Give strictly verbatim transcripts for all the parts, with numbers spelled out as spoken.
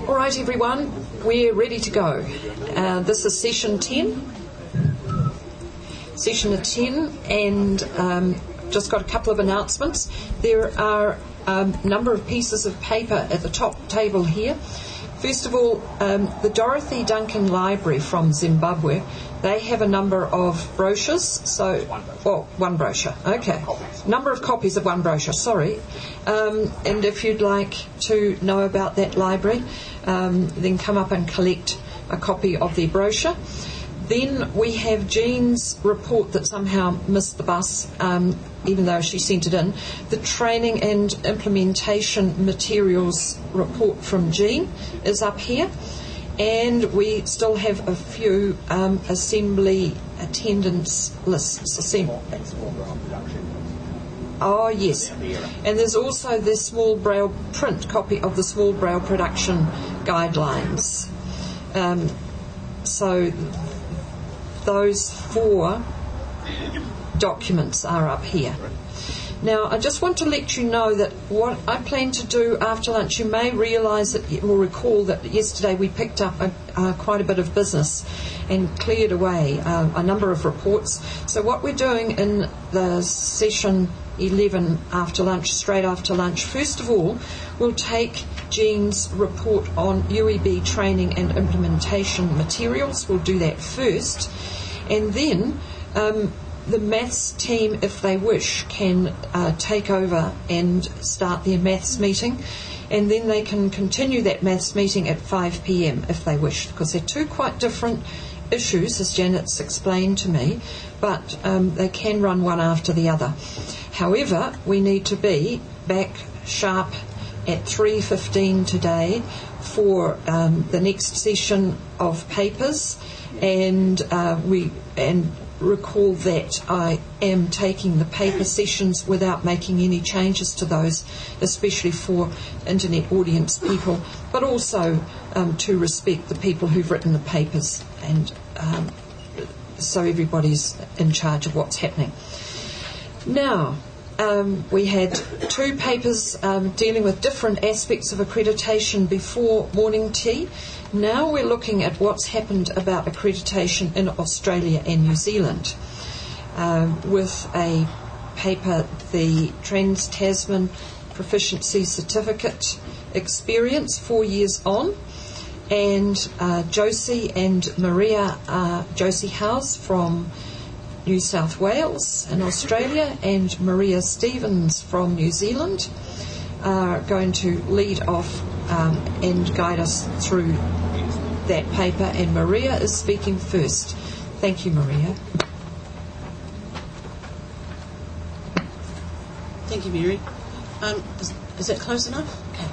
All right, everyone, we're ready to go. Uh, this is session ten. Session ten, and um, just got a couple of announcements. There are a number of pieces of paper at the top table here. First of all, um, the Dorothy Duncan Library from Zimbabwe, they have a number of brochures. So, well, one brochure, okay. Number of copies of one brochure, sorry. Um, and if you'd like to know about that library, um, then come up and collect a copy of their brochure. Then we have Jean's report that somehow missed the bus, um, even though she sent it in. The training and implementation materials report from Jean is up here. And we still have a few um, assembly attendance lists. Assemb- oh, yes. And there's also the small braille print copy of the small braille production guidelines. Um, so those four documents are up here. Now, I just want to let you know that what I plan to do after lunch, you may realise that you will recall that yesterday we picked up a, uh, quite a bit of business and cleared away uh, a number of reports. So what we're doing in the session eleven after lunch, straight after lunch, first of all, we'll take Jean's report on U E B training and implementation materials. We'll do that first. And then um, the maths team, if they wish, can uh, take over and start their maths meeting, and then they can continue that maths meeting at five p.m. if they wish, because they're two quite different issues, as Janet's explained to me, but um, they can run one after the other. However, we need to be back sharp at three fifteen today for um, the next session of papers, and uh, we and recall that I am taking the paper sessions without making any changes to those, especially for internet audience people, but also um, to respect the people who've written the papers, and um, so everybody's in charge of what's happening. Now, Um, we had two papers um, dealing with different aspects of accreditation before morning tea. Now we're looking at what's happened about accreditation in Australia and New Zealand, um, with a paper, the Trans-Tasman Proficiency Certificate Experience, four years on, and uh, Josie and Maria, uh, Josie House from New South Wales in Australia, and Maria Stevens from New Zealand are going to lead off um, and guide us through that paper, and Maria is speaking first. Thank you, Maria. Thank you, Mary. Um, is, is that close enough? Okay.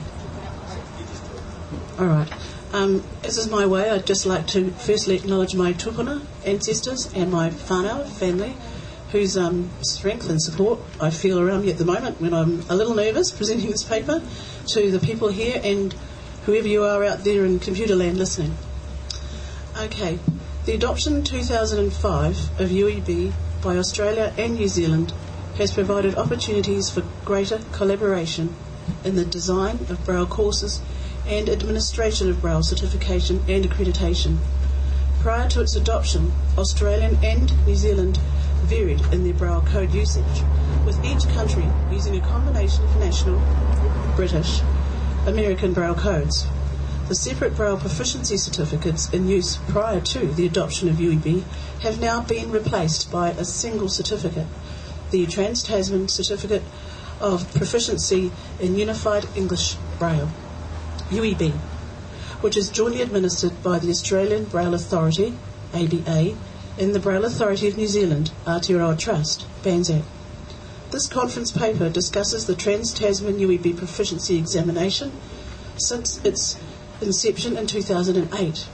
All right. Um, as is my way, I'd just like to firstly acknowledge my tupuna ancestors and my whānau family, whose um, strength and support I feel around me at the moment when I'm a little nervous presenting this paper to the people here and whoever you are out there in computer land listening. Okay, the adoption in two thousand five of U E B by Australia and New Zealand has provided opportunities for greater collaboration in the design of Braille courses and administration of Braille certification and accreditation. Prior to its adoption, Australian and New Zealand varied in their Braille code usage, with each country using a combination of national, British, American Braille codes. The separate Braille proficiency certificates in use prior to the adoption of U E B have now been replaced by a single certificate, the Trans-Tasman Certificate of Proficiency in Unified English Braille, U E B, which is jointly administered by the Australian Braille Authority, A B A, and the Braille Authority of New Zealand, Aotearoa Trust, BANZAC. This conference paper discusses the Trans-Tasman U E B Proficiency Examination since its inception in two thousand eight.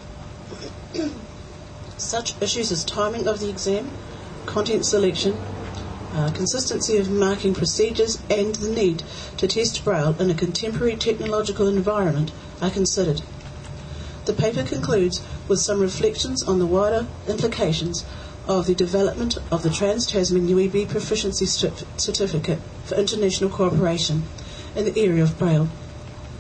Such issues as timing of the exam, content selection, Uh, consistency of marking procedures, and the need to test Braille in a contemporary technological environment are considered. The paper concludes with some reflections on the wider implications of the development of the Trans-Tasman U E B Proficiency Certificate for International Cooperation in the area of Braille.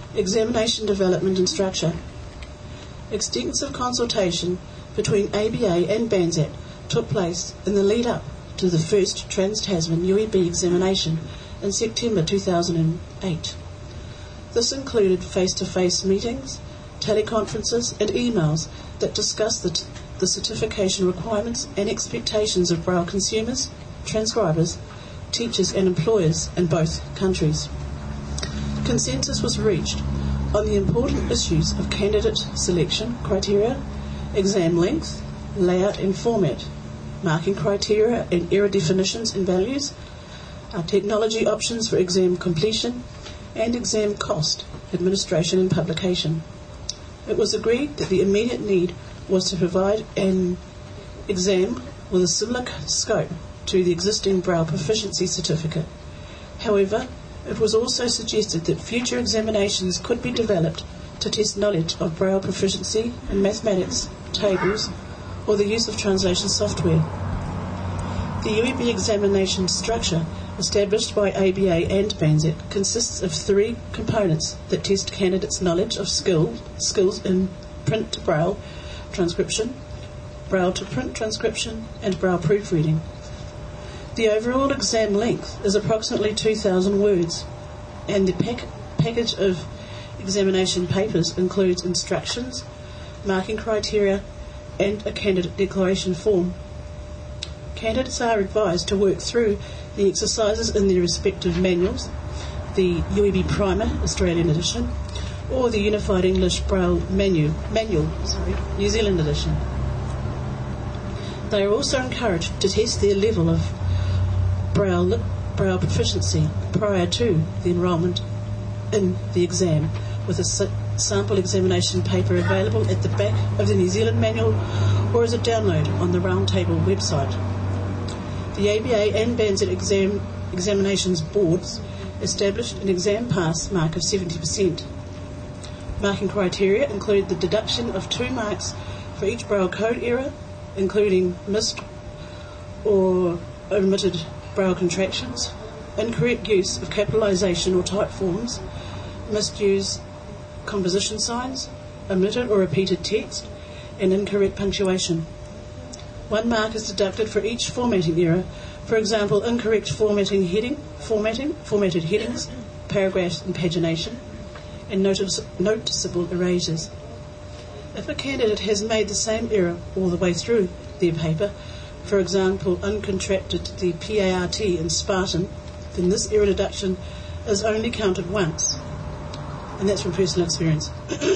Examination development and structure. Extensive consultation between A B A and BANZAC took place in the lead-up to the first Trans-Tasman U E B examination in September two thousand eight. This included face-to-face meetings, teleconferences and emails that discussed the, t- the certification requirements and expectations of Braille consumers, transcribers, teachers and employers in both countries. Consensus was reached on the important issues of candidate selection criteria, exam length, layout and format, marking criteria and error definitions and values, uh, technology options for exam completion, and exam cost, administration and publication. It was agreed that the immediate need was to provide an exam with a similar scope to the existing Braille proficiency certificate. However, it was also suggested that future examinations could be developed to test knowledge of Braille proficiency in mathematics, tables, or the use of translation software. The U E B examination structure established by A B A and BANZAC consists of three components that test candidates' knowledge of skill, skills in print to Braille transcription, Braille to print transcription, and Braille proofreading. The overall exam length is approximately two thousand words, and the pack- package of examination papers includes instructions, marking criteria, and a candidate declaration form. Candidates are advised to work through the exercises in their respective manuals, the U E B Primer Australian edition, or the Unified English Braille Manual, manual sorry, New Zealand edition. They are also encouraged to test their level of Braille, Braille proficiency prior to the enrolment in the exam, with a sa- sample examination paper available at the back of the New Zealand manual or as a download on the Roundtable website. The A B A and BANZAC exam, examinations boards established an exam pass mark of seventy percent. Marking criteria include the deduction of two marks for each Braille code error, including missed or omitted Braille contractions, incorrect use of capitalisation or type forms, misuse composition signs, omitted or repeated text, and incorrect punctuation. One mark is deducted for each formatting error, for example, incorrect formatting heading, formatting, formatted headings, paragraphs and pagination, and notice, noticeable erasures. If a candidate has made the same error all the way through their paper, for example, uncontracted the P A R T in Spartan, then this error deduction is only counted once. And that's from personal experience.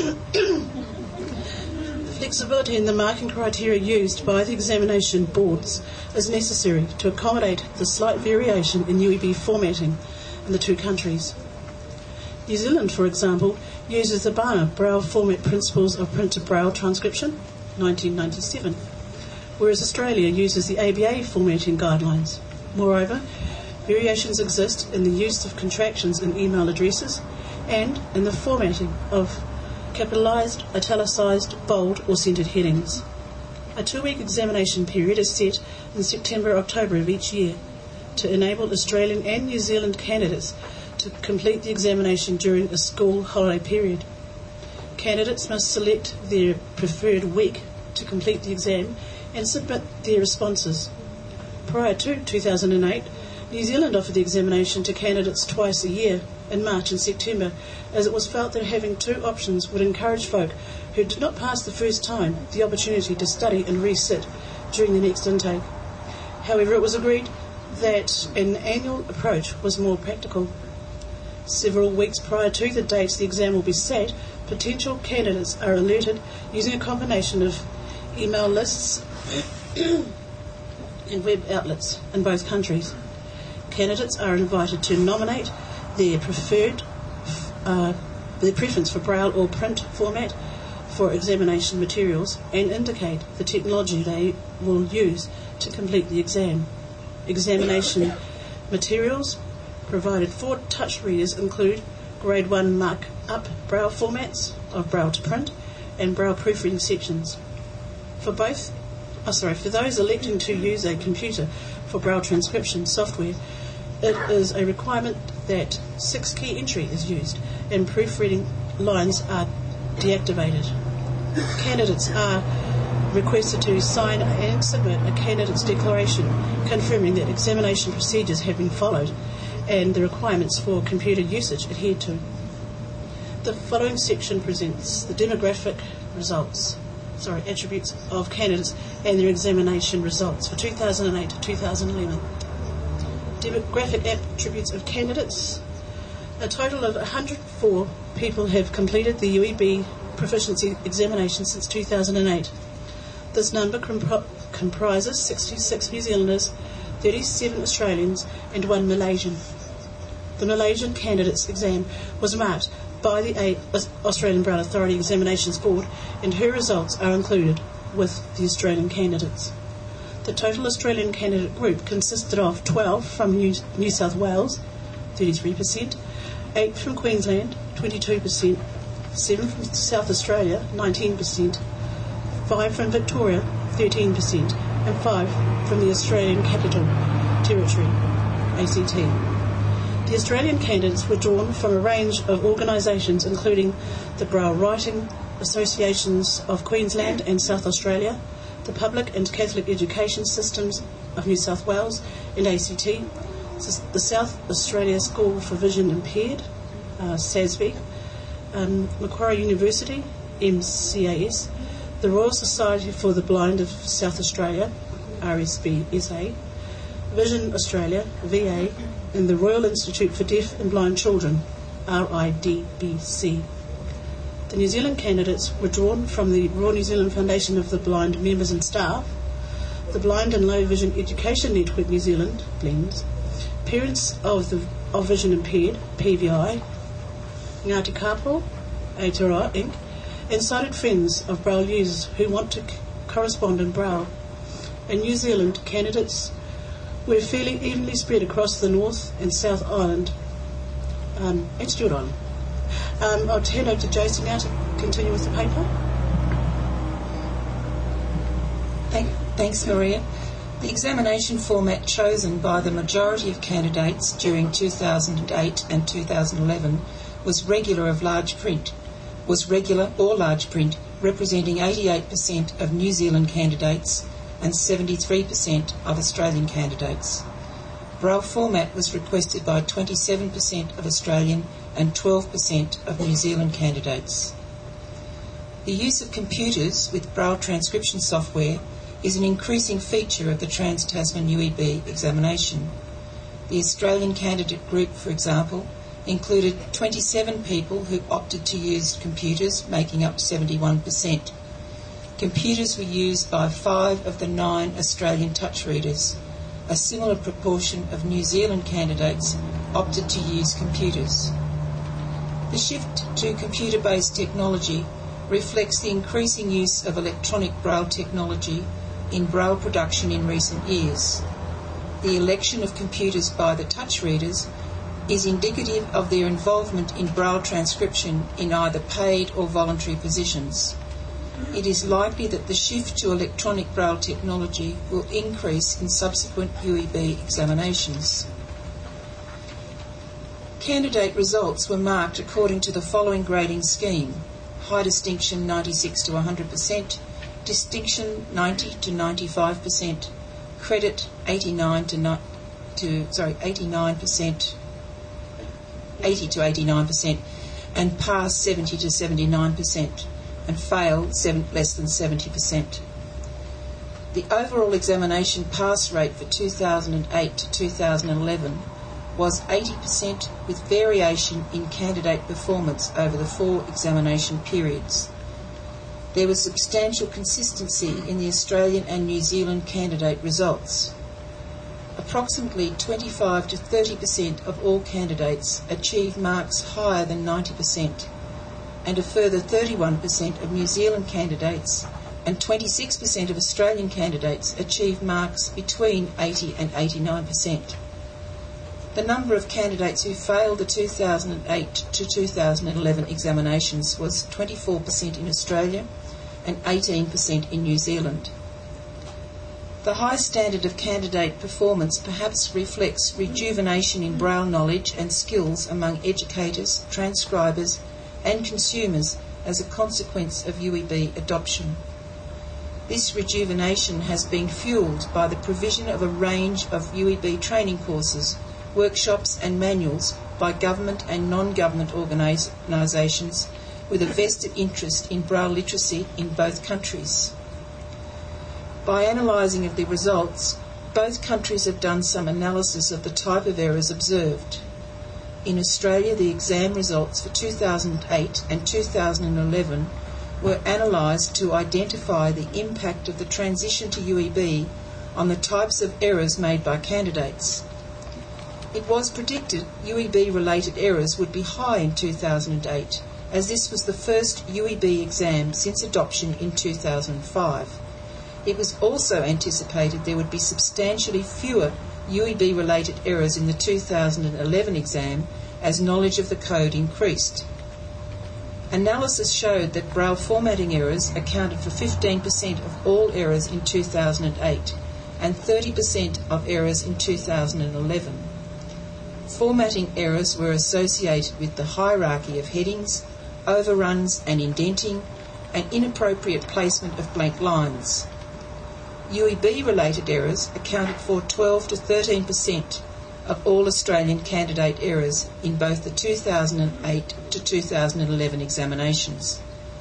Flexibility in the marking criteria used by the examination boards is necessary to accommodate the slight variation in U E B formatting in the two countries. New Zealand, for example, uses the BANA Braille Format Principles of Print to Braille Transcription, nineteen ninety-seven, whereas Australia uses the A B A formatting guidelines. Moreover, variations exist in the use of contractions in email addresses and in the formatting of capitalised, italicised, bold or centred headings. A two-week examination period is set in September-October of each year to enable Australian and New Zealand candidates to complete the examination during a school holiday period. Candidates must select their preferred week to complete the exam and submit their responses. Prior to two thousand eight, New Zealand offered the examination to candidates twice a year, in March and September, as it was felt that having two options would encourage folk who did not pass the first time the opportunity to study and re-sit during the next intake. However, it was agreed that an annual approach was more practical. Several weeks prior to the date the exam will be set, potential candidates are alerted using a combination of email lists and web outlets in both countries. Candidates are invited to nominate their preferred, uh, their preference for Braille or print format for examination materials and indicate the technology they will use to complete the exam. Examination materials provided for touch readers include Grade one mark-up Braille formats of Braille to print and Braille proofreading sections. For both, oh sorry, for those electing to use a computer for Braille transcription software, it is a requirement that six key entry is used and proofreading lines are deactivated. Candidates are requested to sign and submit a candidate's declaration confirming that examination procedures have been followed and the requirements for computer usage adhered to. The following section presents the demographic results, sorry, attributes of candidates and their examination results for two thousand eight to two thousand eleven. Demographic attributes of candidates. A total of one hundred four people have completed the U E B proficiency examination since two thousand eight. This number comp- comprises sixty-six New Zealanders, thirty-seven Australians and one Malaysian. The Malaysian candidates exam was marked by the Australian Braille Authority Examinations Board, and her results are included with the Australian candidates. The total Australian candidate group consisted of twelve from New, New South Wales, thirty-three percent, eight from Queensland, twenty-two percent, seven from South Australia, nineteen percent, five from Victoria, thirteen percent, and five from the Australian Capital Territory, A C T. The Australian candidates were drawn from a range of organisations including the Braille Writing Associations of Queensland and South Australia, the Public and Catholic Education Systems of New South Wales and A C T, the South Australia School for Vision Impaired, uh, S A S B, um, Macquarie University, M C A S, the Royal Society for the Blind of South Australia, R S B S A, Vision Australia, V A, and the Royal Institute for Deaf and Blind Children, R I D B C. The New Zealand candidates were drawn from the Royal New Zealand Foundation of the Blind members and staff, the Blind and Low Vision Education Network New Zealand, BLENZ, Parents of the of Vision Impaired, P V I, Ngāti Kāpō, Aotearoa Incorporated, and Sighted Friends of Braille users who want to c- correspond in Braille. In New Zealand, candidates were fairly evenly spread across the North and South Island um, and Stewart Island. Um, I'll turn over to Josie now to continue with the paper. Thank, thanks, Maria. The examination format chosen by the majority of candidates during two thousand eight and two thousand eleven was regular of large print, was regular or large print, representing eighty-eight percent of New Zealand candidates and seventy-three percent of Australian candidates. Braille format was requested by twenty-seven percent of Australian and twelve percent of New Zealand candidates. The use of computers with Braille transcription software is an increasing feature of the Trans-Tasman U E B examination. The Australian candidate group, for example, included twenty-seven people who opted to use computers, making up seventy-one percent. Computers were used by five of the nine Australian touch readers. A similar proportion of New Zealand candidates opted to use computers. The shift to computer-based technology reflects the increasing use of electronic Braille technology in Braille production in recent years. The election of computers by the touch readers is indicative of their involvement in Braille transcription in either paid or voluntary positions. It is likely that the shift to electronic Braille technology will increase in subsequent U E B examinations. Candidate results were marked according to the following grading scheme: high distinction ninety-six to one hundred percent, distinction ninety to ninety-five percent, credit eighty-nine to, ni- to sorry eighty-nine percent, eighty to eighty-nine percent, and pass seventy to seventy-nine percent, and fail seven, less than seventy percent. The overall examination pass rate for two thousand eight to two thousand eleven was eighty percent, with variation in candidate performance over the four examination periods. There was substantial consistency in the Australian and New Zealand candidate results. Approximately twenty-five to thirty percent of all candidates achieved marks higher than ninety percent, and a further thirty-one percent of New Zealand candidates and twenty-six percent of Australian candidates achieved marks between eighty and eighty-nine percent. The number of candidates who failed the two thousand eight to two thousand eleven examinations was twenty-four percent in Australia and eighteen percent in New Zealand. The high standard of candidate performance perhaps reflects rejuvenation in Braille knowledge and skills among educators, transcribers and consumers as a consequence of U E B adoption. This rejuvenation has been fuelled by the provision of a range of U E B training courses, workshops and manuals by government and non-government organisations with a vested interest in Braille literacy in both countries. By analysing of the results, both countries have done some analysis of the type of errors observed. In Australia, the exam results for two thousand eight and two thousand eleven were analysed to identify the impact of the transition to U E B on the types of errors made by candidates. It was predicted U E B-related errors would be high in two thousand eight, as this was the first U E B exam since adoption in two thousand five. It was also anticipated there would be substantially fewer U E B-related errors in the two thousand eleven exam as knowledge of the code increased. Analysis showed that Braille formatting errors accounted for fifteen percent of all errors in two thousand eight and thirty percent of errors in two thousand eleven. Formatting errors were associated with the hierarchy of headings, overruns and indenting, and inappropriate placement of blank lines. U E B-related errors accounted for twelve to thirteen percent of all Australian candidate errors in both the two thousand eight to two thousand eleven examinations.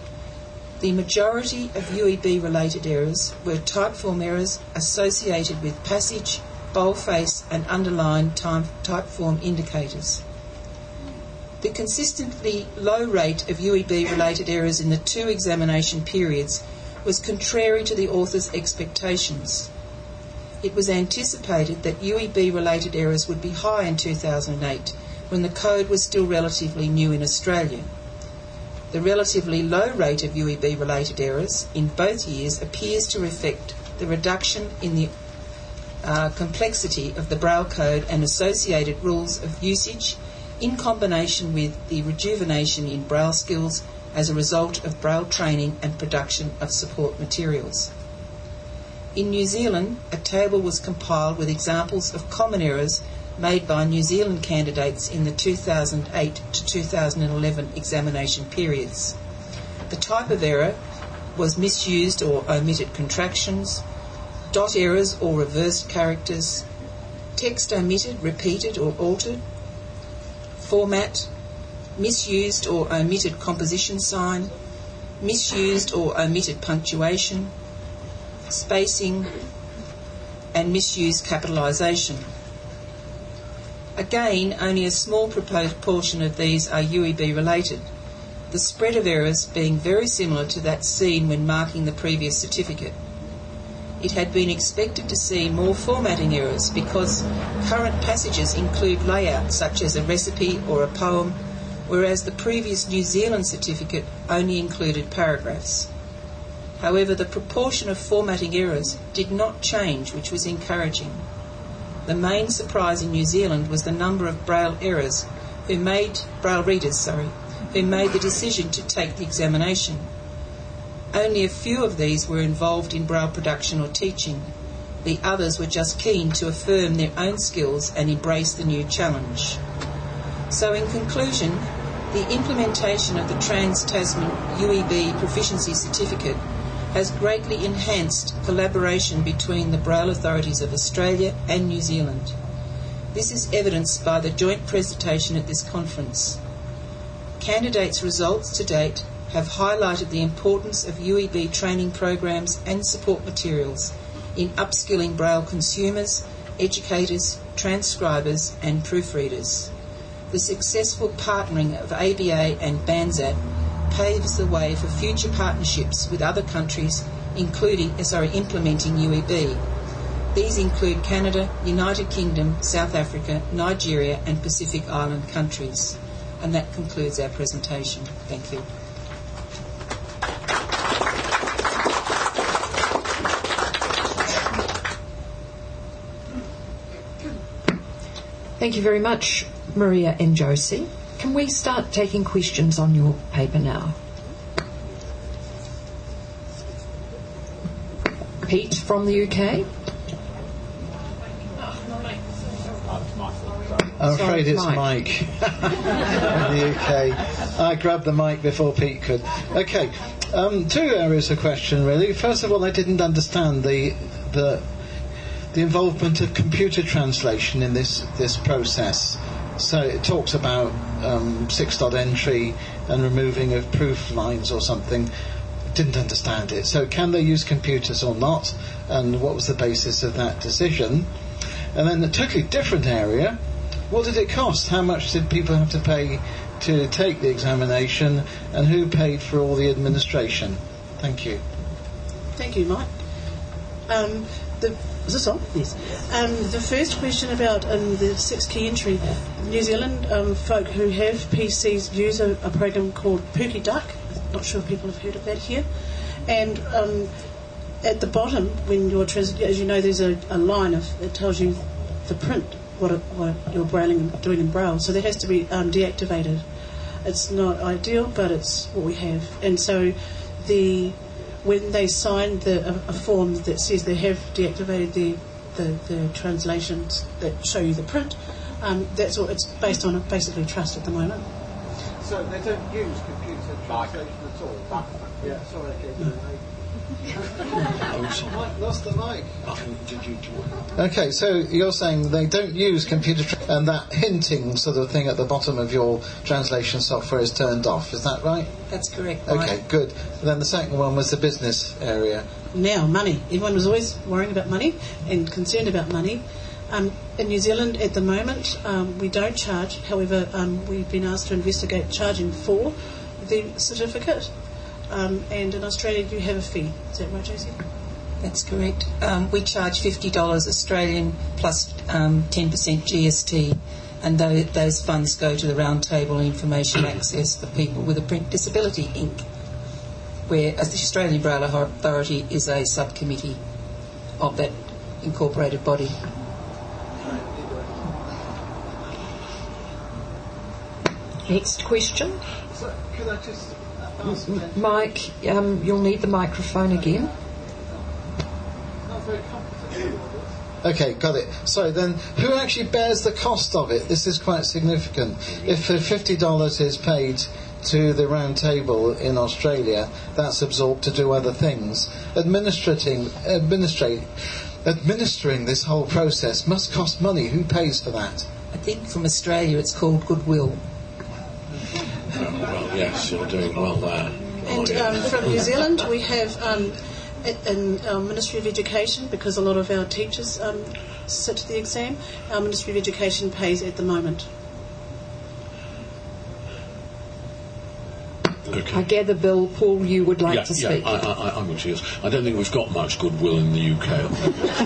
The majority of U E B-related errors were typeform errors associated with passage, boldface and underlined typeform indicators. The consistently low rate of U E B-related errors in the two examination periods was contrary to the author's expectations. It was anticipated that U E B-related errors would be high in two thousand eight, when the code was still relatively new in Australia. The relatively low rate of U E B-related errors in both years appears to reflect the reduction in the uh, complexity of the Braille code and associated rules of usage, in combination with the rejuvenation in Braille skills as a result of Braille training and production of support materials. In New Zealand, a table was compiled with examples of common errors made by New Zealand candidates in the two thousand eight to two thousand eleven examination periods. The type of error was misused or omitted contractions, dot errors or reversed characters, text omitted, repeated or altered, format, misused or omitted composition sign, misused or omitted punctuation, spacing, and misused capitalisation. Again, only a small proportion of these are U E B related, the spread of errors being very similar to that seen when marking the previous certificate. It had been expected to see more formatting errors because current passages include layouts such as a recipe or a poem, whereas the previous New Zealand certificate only included paragraphs. However, the proportion of formatting errors did not change, which was encouraging. The main surprise in New Zealand was the number of Braille errors who made Braille readers, sorry, who made the decision to take the examination. Only a few of these were involved in Braille production or teaching. The others were just keen to affirm their own skills and embrace the new challenge. So in conclusion, the implementation of the Trans-Tasman U E B Proficiency Certificate has greatly enhanced collaboration between the Braille authorities of Australia and New Zealand. This is evidenced by the joint presentation at this conference. Candidates' results to date have highlighted the importance of U E B training programs and support materials in upskilling Braille consumers, educators, transcribers and proofreaders. The successful partnering of A B A and BANZAP paves the way for future partnerships with other countries, including, sorry, implementing U E B. These include Canada, United Kingdom, South Africa, Nigeria and Pacific Island countries. And that concludes our presentation. Thank you. Thank you very much, Maria and Josie. Can we start taking questions on your paper now? Pete from the U K. I'm Sorry, afraid it's Mike. Mike in the U K. I grabbed the mic before Pete could. Okay, um, two areas of question really. First of all, I didn't understand the the the involvement of computer translation in this this process. So it talks about um, six-dot entry and removing of proof lines or something. Didn't understand it. So can they use computers or not? And what was the basis of that decision? And then a totally different area. What did it cost? How much did people have to pay to take the examination? And who paid for all the administration? Thank you. Thank you, Mike. Um, the, is this on? Yes. Um, the first question about um, the six key entry. New Zealand um, folk who have P Cs use a, a program called Pookie Duck. Not sure if people have heard of that here. And um, at the bottom, when you're trans- as you know, there's a, a line of it tells you the print, what, it, what you're brailing and doing in Braille. So that has to be um, deactivated. It's not ideal, but it's what we have. And so the when they sign the, a, a form that says they have deactivated the, the, the translations that show you the print, um, that's what it's based on, basically trust at the moment. So they don't use computer translation at all? Yeah, sorry, okay. Mike lost the mic. Okay, so you're saying they don't use computer tra- and that hinting sort of thing at the bottom of your translation software is turned off, is that right? That's correct, Mike. Okay, good. And then the second one was the business area. Now, money. Everyone was always worrying about money and concerned about money. Um, in New Zealand at the moment, um, we don't charge. However, um, we've been asked to investigate charging for the certificate. Um, and in Australia, you have a fee. Is that right, Josie? That's correct. Um, we charge fifty dollars Australian plus um, ten percent G S T, and th- those funds go to the Roundtable Information Access for People with a Print Disability, Incorporated, where as the Australian Braille Authority is a subcommittee of that incorporated body. Next question. So, could I just ask Mike, um, you'll need the microphone again. Not very comfortable. Okay, got it. So then, who actually bears the cost of it? This is quite significant. If uh, fifty dollars is paid to the round table in Australia, that's absorbed to do other things. Administrating, administrate, administering this whole process must cost money. Who pays for that? I think from Australia it's called Goodwill. Oh, well, yes, you're doing well there. And Oh, yeah. um, from New Zealand, we have um, at- in our Ministry of Education, because a lot of our teachers um, sit the exam, our Ministry of Education pays at the moment. Okay. I gather, Bill, Paul, you would like yeah, to yeah, speak. I, I, I would yes. I don't think we've got much goodwill in the U K. um,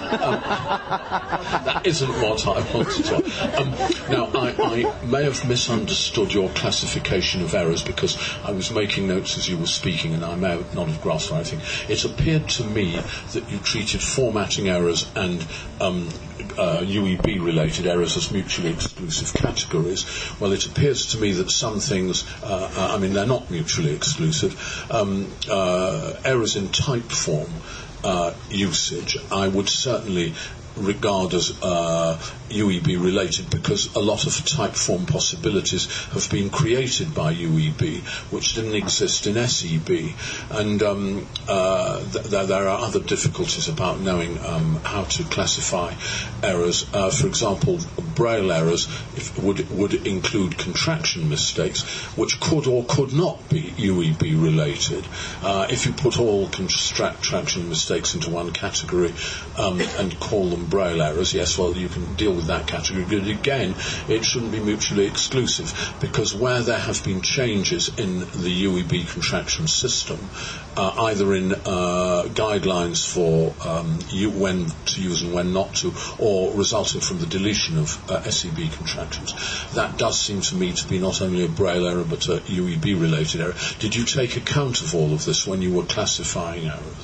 that isn't what I wanted to. Um, now, I, I may have misunderstood your classification of errors because I was making notes as you were speaking, and I may have not have grasped anything. It appeared to me that you treated formatting errors and um, Uh, U E B-related errors as mutually exclusive categories. Well, it appears to me that some things, uh, uh, I mean, they're not mutually exclusive. Um, uh, errors in type form uh, usage, I would certainly regard as uh, U E B related because a lot of type form possibilities have been created by U E B which didn't exist in S E B, and um, uh, th- th- there are other difficulties about knowing um, how to classify errors. Uh, for example, Braille errors if, would would include contraction mistakes which could or could not be U E B related. Uh, if you put all contraction mistakes into one category um, and call them Braille errors, yes, well, you can deal with that category, but again, it shouldn't be mutually exclusive because where there have been changes in the U E B contraction system, uh, either in uh, guidelines for um, you, when to use and when not to, or resulting from the deletion of uh, S E B contractions, that does seem to me to be not only a Braille error but a U E B related error. Did you take account of all of this when you were classifying errors?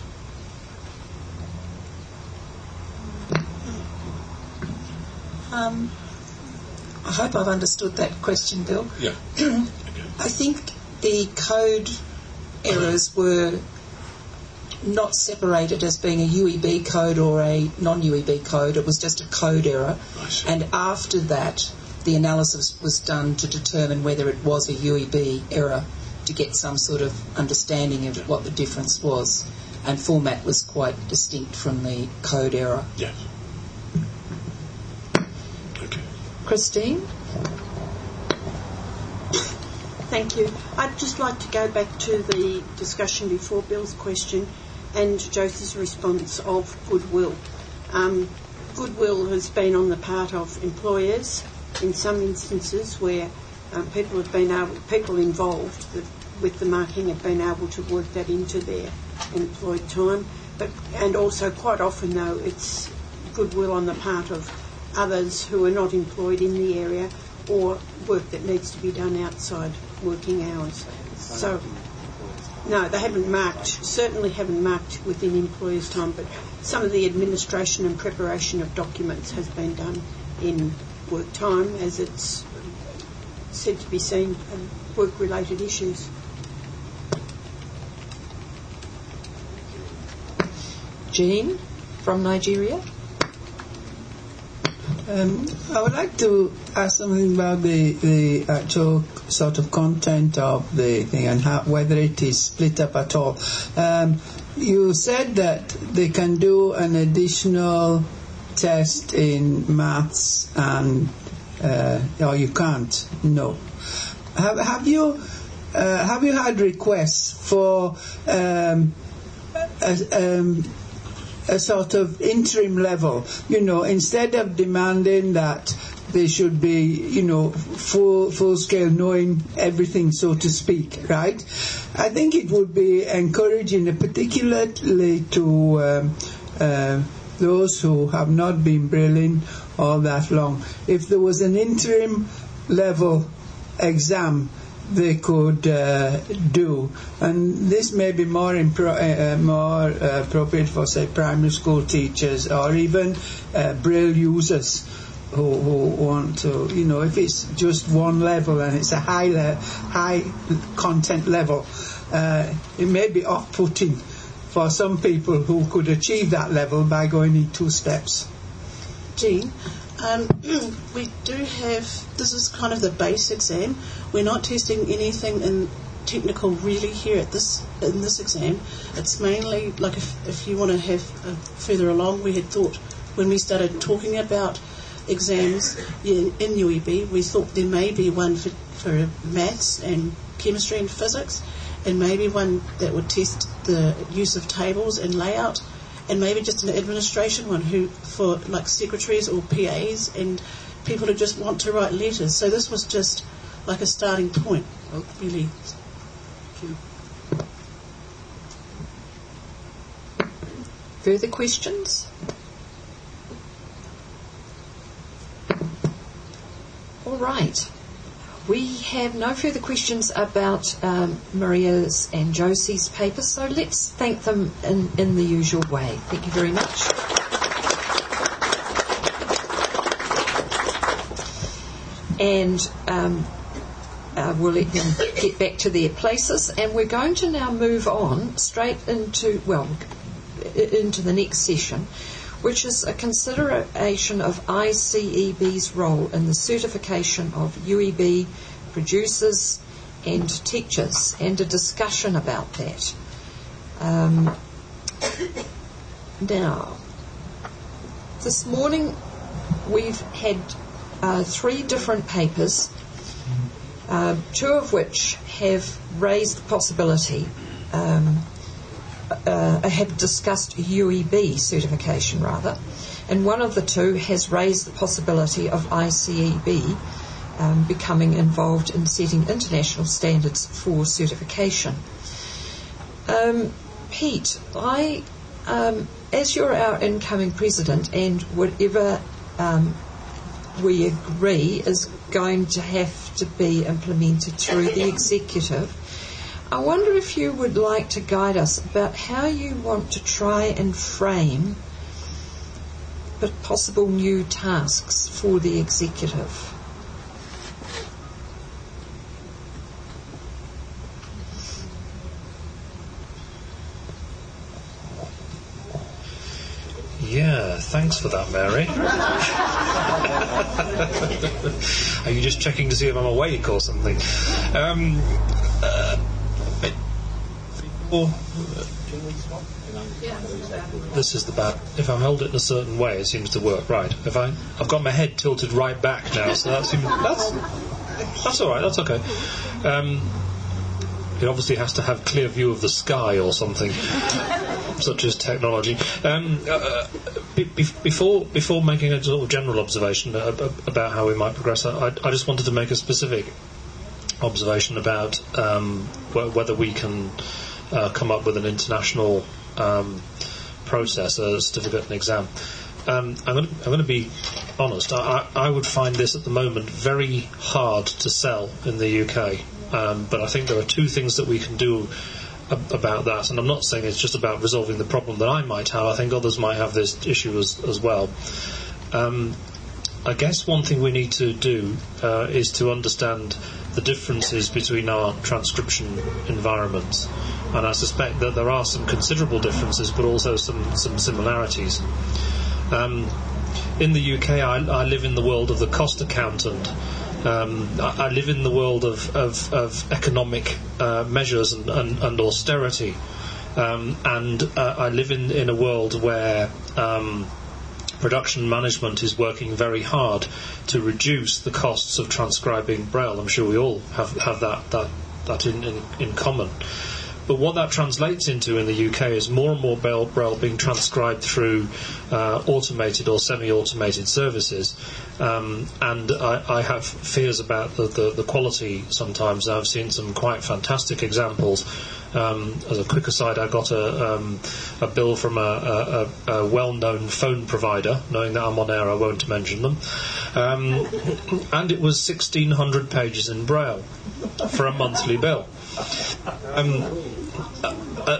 Um, I hope I've understood that question, Bill. Yeah. I think the code errors were not separated as being a U E B code or a non-U E B code. It was just a code error. I see. And after that, the analysis was done to determine whether it was a U E B error, to get some sort of understanding of what the difference was. And format was quite distinct from the code error. Yes. Okay. Christine? Thank you. I'd just like to go back to the discussion before Bill's question and Josie's response of goodwill. Um, goodwill has been on the part of employers in some instances where um, people have been able, people involved with the marking have been able to work that into their employed time, but and also quite often though it's goodwill on the part of others who are not employed in the area or work that needs to be done outside working hours. So no, they haven't marked, certainly haven't marked within employers' time, but some of the administration and preparation of documents has been done in work time, as it's said to be seen um, work-related issues. Jean from Nigeria. Um, I would like to ask something about the, the actual sort of content of the thing and how, whether it is split up at all. Um, you said that they can do an additional test in maths and uh, or you can't. No. Have, have you uh, have you had requests for um, a, um, a sort of interim level? You know, instead of demanding that they should be, you know, full full scale, knowing everything, so to speak, right? I think it would be encouraging, particularly to um, uh, those who have not been brilliant all that long, if there was an interim level exam they could uh, do, and this may be more impro- uh, more uh, appropriate for, say, primary school teachers or even uh, Braille users who, who want to, you know, if it's just one level and it's a high le- high content level, uh, it may be off-putting for some people who could achieve that level by going in two steps. Jean, um, we do have, this is kind of the base exam. We're not testing anything in technical really here at this in this exam. It's mainly, like if, if you want to have uh, further along, we had thought when we started talking about exams in, in U E B, we thought there may be one for, for maths and chemistry and physics, and maybe one that would test the use of tables and layout, and maybe just an administration one who for like secretaries or P As and people who just want to write letters. So this was just like a starting point, really. Further questions? All right. We have no further questions about um, Maria's and Josie's papers, so let's thank them in, in the usual way. Thank you very much. And um, uh, we'll let them get back to their places, and we're going to now move on straight into, well, into the next session, which is a consideration of I C E B's role in the certification of U E B producers and teachers, and a discussion about that. Um, now, this morning we've had uh, three different papers, uh, two of which have raised the possibility um, Uh, have discussed U E B certification rather, and one of the two has raised the possibility of I C E B um, becoming involved in setting international standards for certification. Um, Pete, I, um, as you're our incoming president, and whatever um, we agree is going to have to be implemented through the executive, I wonder if you would like to guide us about how you want to try and frame but possible new tasks for the executive. Yeah, thanks for that, Mary. Are you just checking to see if I'm awake or something? Um, uh, or, this is the bad. If I hold it in a certain way, it seems to work. Right. If I, I've got my head tilted right back now, so that seems that's that's all right. That's okay. Um, it obviously has to have clear view of the sky or something, such as technology. Um, uh, be, be, before before making a sort of general observation about how we might progress, I, I just wanted to make a specific observation about um, wh- whether we can uh, come up with an international um, process, a certificate and exam. Um, I'm going to, I'm going to be honest. I, I would find this at the moment very hard to sell in the U K. Um, but I think there are two things that we can do ab- about that. And I'm not saying it's just about resolving the problem that I might have. I think others might have this issue as, as well. Um, I guess one thing we need to do uh, is to understand the differences between our transcription environments. And I suspect that there are some considerable differences, but also some, some similarities. Um, in the U K, I, I live in the world of the cost accountant. Um, I, I live in the world of, of, of economic uh, measures and, and, and austerity. Um, and uh, I live in, in a world where um, production management is working very hard to reduce the costs of transcribing Braille. I'm sure we all have, have that, that, that in, in, in common. But what that translates into in the U K is more and more Braille, Braille being transcribed through uh, automated or semi-automated services. Um, and I, I have fears about the, the, the quality sometimes. I've seen some quite fantastic examples. Um, as a quick aside, I got a, um, a bill from a, a, a well-known phone provider. Knowing that I'm on air, I won't mention them. Um, and it was sixteen hundred pages in Braille for a monthly bill. Um, uh, uh,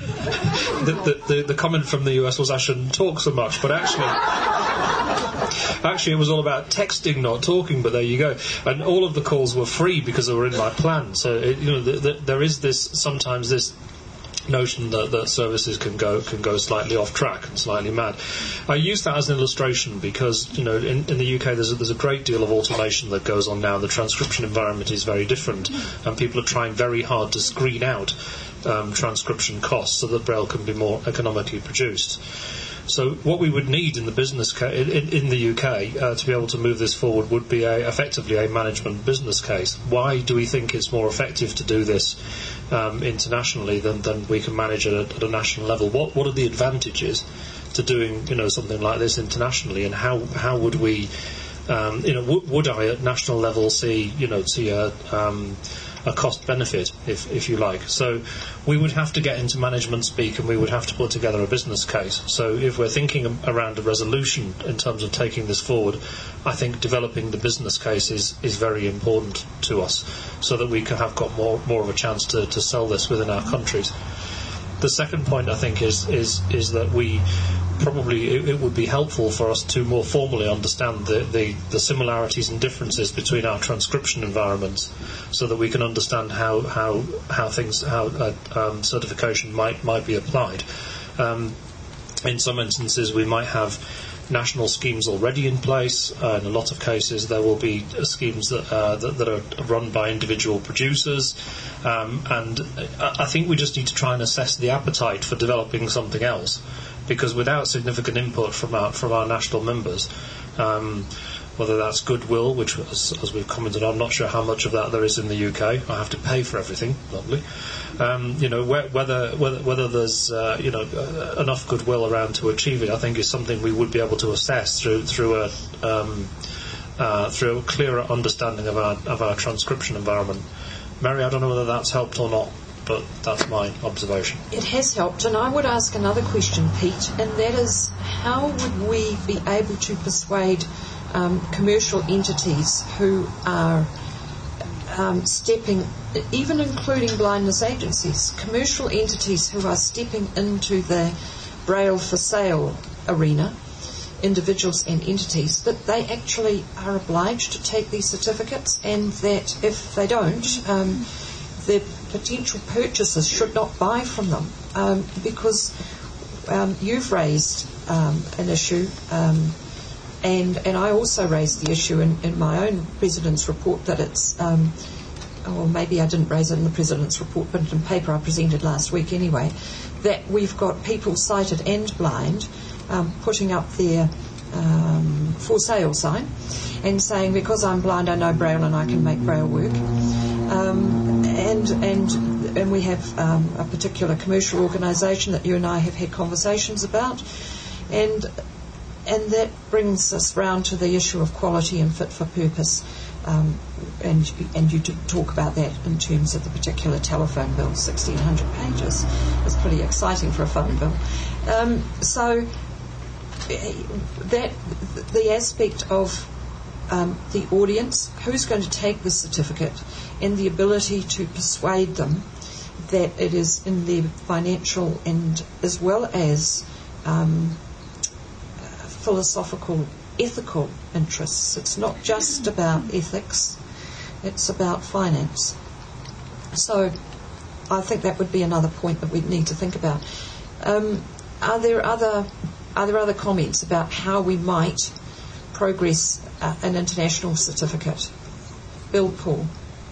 the, the, the comment from the U S was I shouldn't talk so much, but actually actually it was all about texting, not talking, but there you go. And all of the calls were free because they were in my plan. So it, you know, the, the, there is this sometimes this notion that, that services can go can go slightly off track and slightly mad. I use that as an illustration because, you know, in, in the U K there's a, there's a great deal of automation that goes on now. The transcription environment is very different, and people are trying very hard to screen out um, transcription costs so that Braille can be more economically produced. So what we would need in the business ca- in, in the U K uh, to be able to move this forward would be a, effectively a management business case. Why do we think it's more effective to do this um, internationally than, than we can manage at a, at a national level? What what are the advantages to doing, you know, something like this internationally, and how how would we um, you know w- would I at national level see you know see a um, a cost benefit, if if you like. So we would have to get into management speak, and we would have to put together a business case. So if we're thinking around a resolution in terms of taking this forward, I think developing the business case is, is very important to us, so that we can have got more more of a chance to, to sell this within our countries. The second point, I think, is is is that we probably it, it would be helpful for us to more formally understand the, the, the similarities and differences between our transcription environments, so that we can understand how how how things how uh, um, certification might might be applied. Um, in some instances, we might have national schemes already in place. Uh, in a lot of cases, there will be uh, schemes that, uh, that that are run by individual producers, um, and I, I think we just need to try and assess the appetite for developing something else, because without significant input from our from our national members, um, whether that's goodwill, which as, as we've commented on, I'm not sure how much of that there is in the U K. I have to pay for everything, lovely. Um, you know, wh- whether whether whether there's uh, you know uh, enough goodwill around to achieve it, I think is something we would be able to assess through through a um, uh, through a clearer understanding of our of our transcription environment. Mary, I don't know whether that's helped or not, but that's my observation. It has helped, and I would ask another question, Pete, and that is, how would we be able to persuade um, commercial entities who are um, stepping, even including blindness agencies, commercial entities who are stepping into the Braille for sale arena, individuals and entities, that they actually are obliged to take these certificates, and that if they don't, um, the potential purchasers should not buy from them, um, because um, you've raised um, an issue, um, and and I also raised the issue in, in my own President's report that it's, um, or maybe I didn't raise it in the President's report, but in paper I presented last week anyway, that we've got people sighted and blind um, putting up their um, for sale sign and saying, because I'm blind I know Braille and I can make Braille work. Um, and and and we have um, a particular commercial organisation that you and I have had conversations about, and and that brings us round to the issue of quality and fit for purpose. Um, and and you did talk about that in terms of the particular telephone bill, sixteen hundred pages. It's pretty exciting for a phone bill. Um, so that the aspect of um, the audience, who's going to take the certificate, and the ability to persuade them that it is in their financial and as well as um, philosophical, ethical interests. It's not just about ethics, it's about finance. So I think that would be another point that we'd need to think about. Um, are there other are there other comments about how we might progress uh, an international certificate? Bill Paul.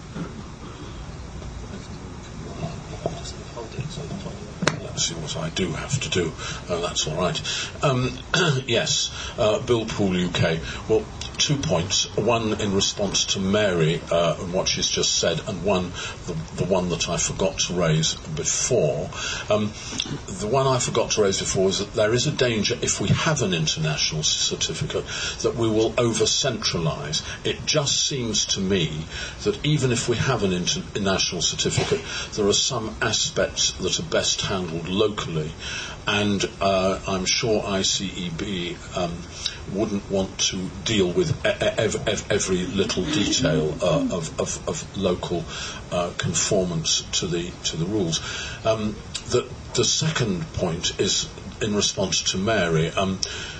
Let's see what I do have to do. Oh, that's all right. Um, yes, uh, Bill Poole U K. Well, two points. One in response to Mary uh, and what she's just said, and one, the, the one that I forgot to raise before. Um, the one I forgot to raise before is that there is a danger, if we have an international certificate, that we will over-centralise. It just seems to me that even if we have an international certificate, there are some aspects that are best handled locally, and uh, I'm sure I C E B um, wouldn't want to deal with ev- ev- every little detail uh, of, of, of local uh, conformance to the to the rules. Um, the, the second point is in response to Mary. Um,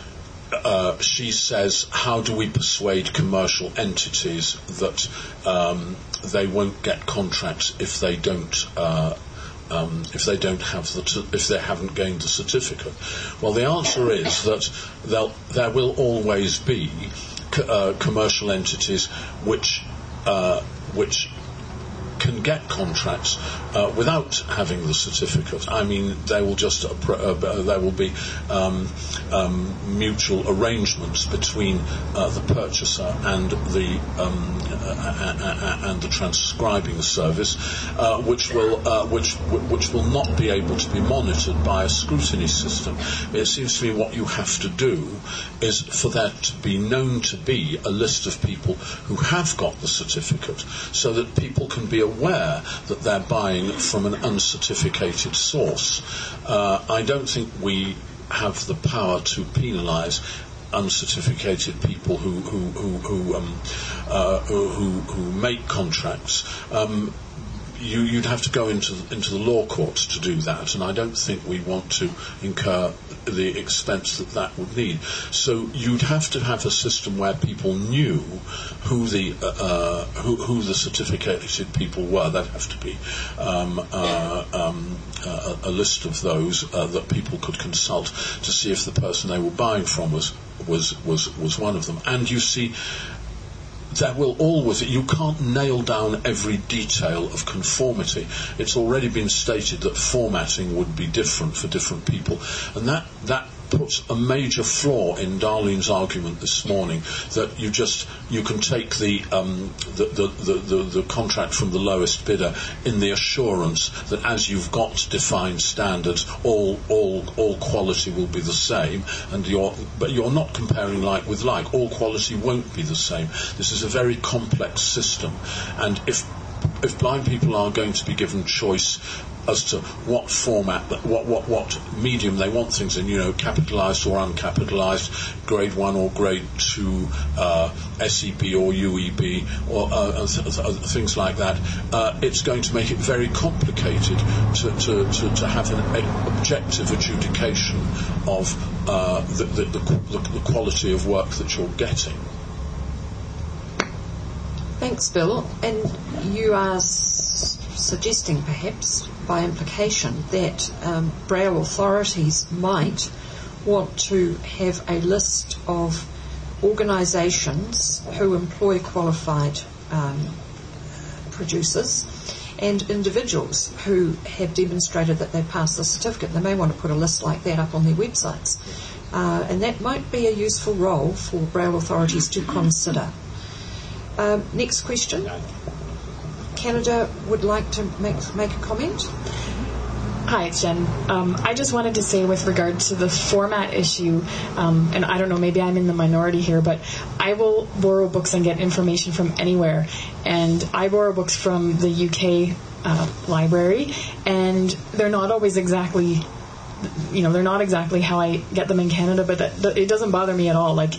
uh, she says, how do we persuade commercial entities that um, they won't get contracts if they don't uh, Um, if they don't have the t- if they haven't gained the certificate? Well, the answer is that there will always be co- uh, commercial entities which uh, which can get contracts uh, without having the certificate. I mean, they will just uh, pr- uh, there will be um, um, mutual arrangements between uh, the purchaser and the um, uh, and the transcribing service, uh, which will uh, which which will not be able to be monitored by a scrutiny system. It seems to me what you have to do is for there to be known to be a list of people who have got the certificate, so that people can be aware that they're buying from an uncertificated source. Uh, I don't think we have the power to penalise uncertificated people who who who who, um, uh, who, who make contracts. Um, You, you'd have to go into into the law courts to do that, and I don't think we want to incur the expense that that would need. So you'd have to have a system where people knew who the uh, who, who the certificated people were. There'd have to be um, uh, um, a, a list of those uh, that people could consult to see if the person they were buying from was was was, was one of them. And you see, there will always, you can't nail down every detail of conformity. It's already been stated that formatting would be different for different people, and that that puts a major flaw in Darlene's argument this morning, that you just you can take the um, the, the, the, the the contract from the lowest bidder in the assurance that as you've got defined standards, all all all quality will be the same, and you're but you're not comparing like with like. All quality won't be the same. This is a very complex system, and if if blind people are going to be given choice as to what format, what what what medium they want things in, you know, capitalised or uncapitalised, grade one or grade two, uh, S E B or U E B, or uh, th- th- things like that, uh, it's going to make it very complicated to to, to, to have an a- objective adjudication of uh, the, the, the, the quality of work that you're getting. Thanks, Bill. And you are s- suggesting perhaps by implication that um, Braille authorities might want to have a list of organisations who employ qualified um, producers and individuals who have demonstrated that they passed the certificate. They may want to put a list like that up on their websites. Uh, and that might be a useful role for Braille authorities to consider. Um, next question. Canada would like to make, make a comment. Hi, it's Jen. Um, I just wanted to say with regard to the format issue, um, and I don't know, maybe I'm in the minority here, but I will borrow books and get information from anywhere. And I borrow books from the U K uh, library, and they're not always exactly, you know, they're not exactly how I get them in Canada, but that, that, it doesn't bother me at all. Like,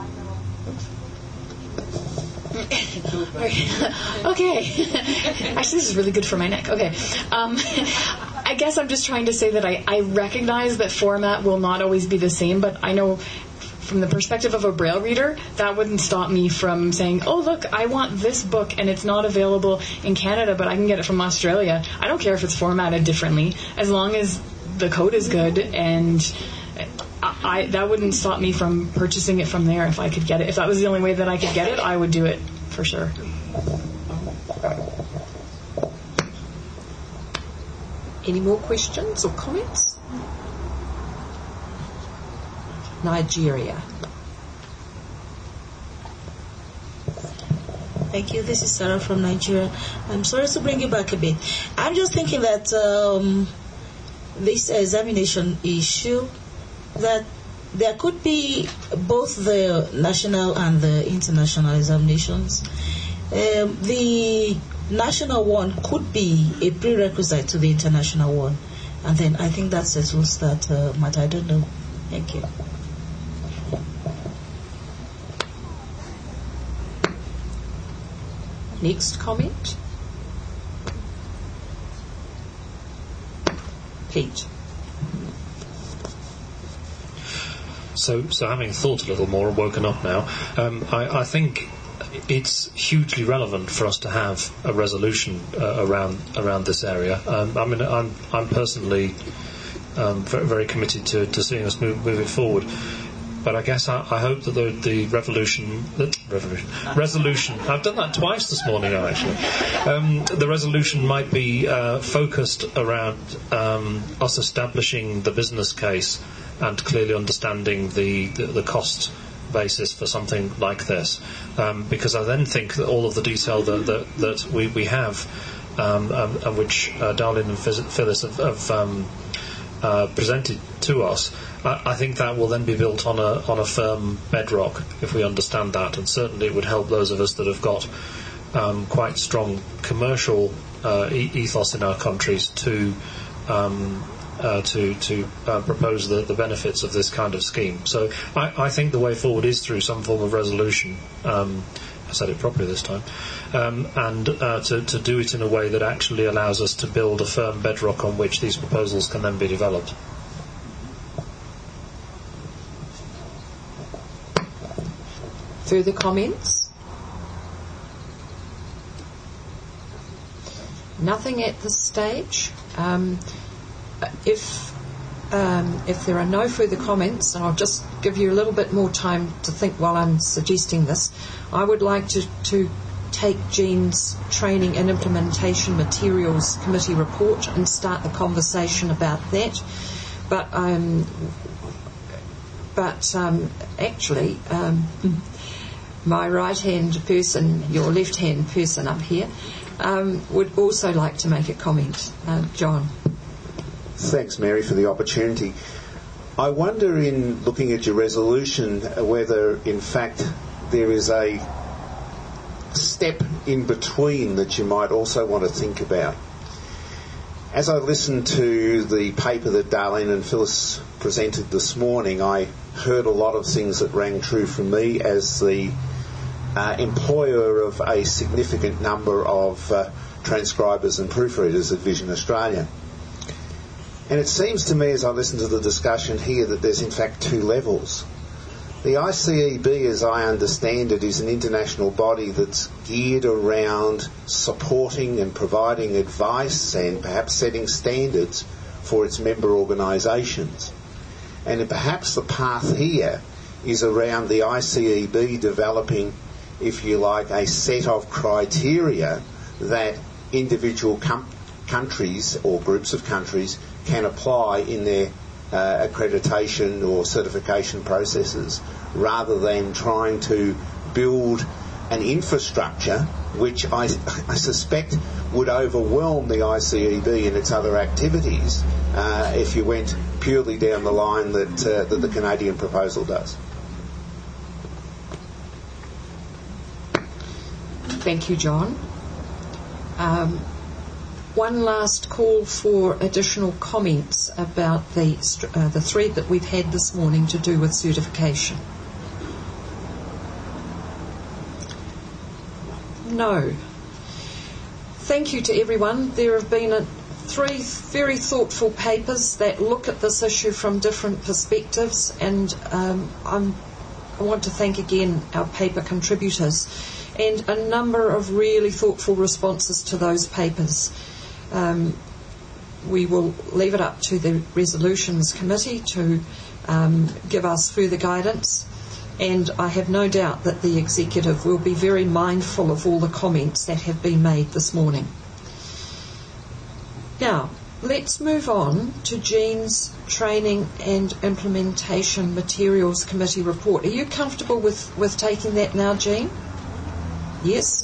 okay. Actually, this is really good for my neck. Okay. Um, I guess I'm just trying to say that I, I recognize that format will not always be the same, but I know from the perspective of a Braille reader, that wouldn't stop me from saying, oh, look, I want this book and it's not available in Canada, but I can get it from Australia. I don't care if it's formatted differently, as long as the code is good, and I, I, that wouldn't stop me from purchasing it from there if I could get it. If that was the only way that I could get it, I would do it for sure. Any more questions or comments? Nigeria. Thank you. This is Sarah from Nigeria. I'm sorry to bring you back a bit. I'm just thinking that um, this examination issue, that there could be both the national and the international examinations. Um, the national one could be a prerequisite to the international one, and then I think that settles that uh, matter. I don't know. Thank you. Next comment. Pete. So, so having thought a little more and woken up now, um, I, I think it's hugely relevant for us to have a resolution uh, around around this area. Um, I mean, I'm I'm personally um, very, very committed to, to seeing us move, move it forward. But I guess I, I hope that the, the revolution, the revolution, resolution. I've done that twice this morning, actually. Um, the resolution might be uh, focused around um, us establishing the business case and clearly understanding the, the, the cost basis for something like this, um, because I then think that all of the detail that that, that we, we have, um, um, and which uh, Darlene and Phyllis have, have um, uh, presented to us, I, I think that will then be built on a on a firm bedrock if we understand that, and certainly it would help those of us that have got um, quite strong commercial uh, e- ethos in our countries to. Um, Uh, to to uh, propose the, the benefits of this kind of scheme. So I, I think the way forward is through some form of resolution. Um, I said it properly this time. Um, and uh, to, to do it in a way that actually allows us to build a firm bedrock on which these proposals can then be developed. Further comments? Nothing at this stage. Um, If um, if there are no further comments, and I'll just give you a little bit more time to think while I'm suggesting this, I would like to, to take Jean's Training and Implementation Materials Committee report and start the conversation about that. But um, but um, actually, um, my right-hand person, your left-hand person up here, um, would also like to make a comment. Uh, John. Thanks, Mary, for the opportunity. I wonder, in looking at your resolution, whether, in fact, there is a step in between that you might also want to think about. As I listened to the paper that Darlene and Phyllis presented this morning, I heard a lot of things that rang true for me as the uh, employer of a significant number of uh, transcribers and proofreaders at Vision Australia. And it seems to me, as I listen to the discussion here, that there's in fact two levels. The I C E B, as I understand it, is an international body that's geared around supporting and providing advice and perhaps setting standards for its member organisations. And perhaps the path here is around the I C E B developing, if you like, a set of criteria that individual com- countries or groups of countries can apply in their uh, accreditation or certification processes, rather than trying to build an infrastructure which I, I suspect would overwhelm the I C E B and its other activities uh, if you went purely down the line that, uh, that the Canadian proposal does. Thank you, John. Um, one last call for additional comments about the uh, the thread that we've had this morning to do with certification. No. Thank you to everyone. There have been a, three very thoughtful papers that look at this issue from different perspectives, and um, I'm, I want to thank again our paper contributors, and a number of really thoughtful responses to those papers. Um, we will leave it up to the Resolutions Committee to um, give us further guidance, and I have no doubt that the Executive will be very mindful of all the comments that have been made this morning. Now, let's move on to Jean's Training and Implementation Materials Committee report. Are you comfortable with, with taking that now, Jean? Yes?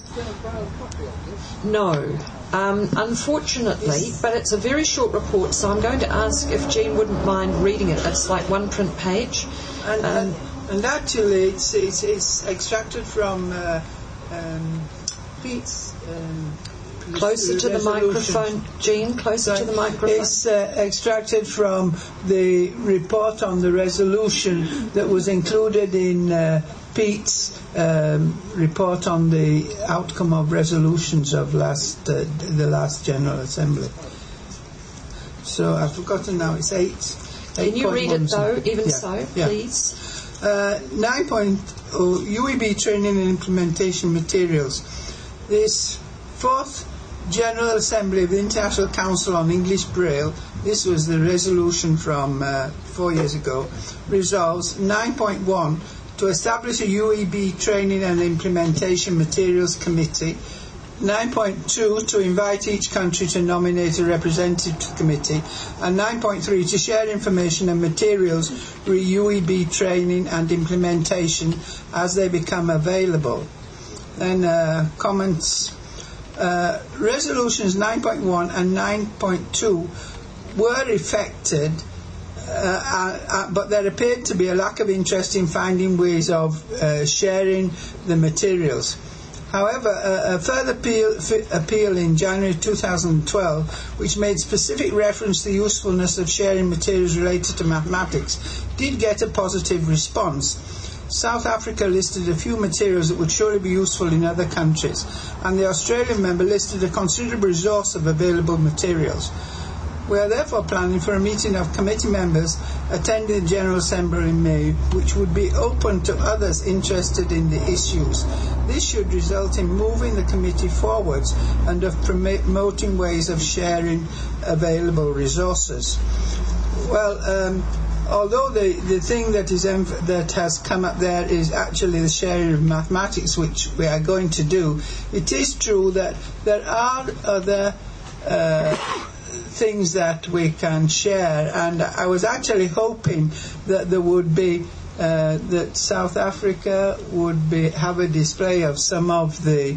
No. Um, unfortunately, but it's a very short report, so I'm going to ask if Jean wouldn't mind reading it. It's like one print page. And, um, and, and actually, it's, it's, it's extracted from uh, um, Pete's... Um, Closer to the microphone, Jean, closer to the microphone. It's uh, extracted from the report on the resolution that was included in uh, Pete's um, report on the outcome of resolutions of last uh, the last General Assembly. So I've forgotten now, it's eight. Can you read it though, even yeah. so, yeah. please? Uh, nine point oh, U E B Training and Implementation Materials. This fourth General Assembly of the International Council on English Braille, this was the resolution from uh, four years ago, resolves nine point one to establish a U E B Training and Implementation Materials Committee, nine point two to invite each country to nominate a representative to the committee, and nine point three to share information and materials for U E B training and implementation as they become available. Then uh, comments. Uh, resolutions nine point one and nine point two were effected, uh, uh, uh, but there appeared to be a lack of interest in finding ways of uh, sharing the materials. However, a, a further appeal, f- appeal in January two thousand twelve, which made specific reference to the usefulness of sharing materials related to mathematics, did get a positive response. South Africa listed a few materials that would surely be useful in other countries, and the Australian member listed a considerable resource of available materials. We are therefore planning for a meeting of committee members attending the General Assembly in May, which would be open to others interested in the issues. This should result in moving the committee forwards and of promoting ways of sharing available resources. Well, um, although the, the thing that is enf- that has come up there is actually the sharing of mathematics, which we are going to do, it is true that there are other uh, things that we can share, and I was actually hoping that there would be uh, that South Africa would be have a display of some of the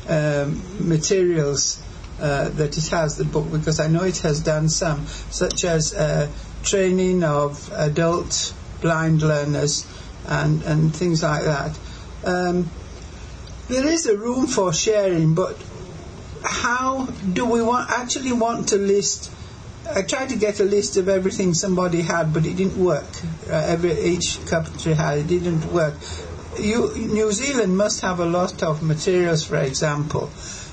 um, materials uh, that it has, the book, because I know it has done some, such as uh, training of adult blind learners and, and things like that. Um, there is a room for sharing, but how do we want, actually want to list? I tried to get a list of everything somebody had, but it didn't work. Uh, every each country had, it didn't work. You, New Zealand must have a lot of materials, for example.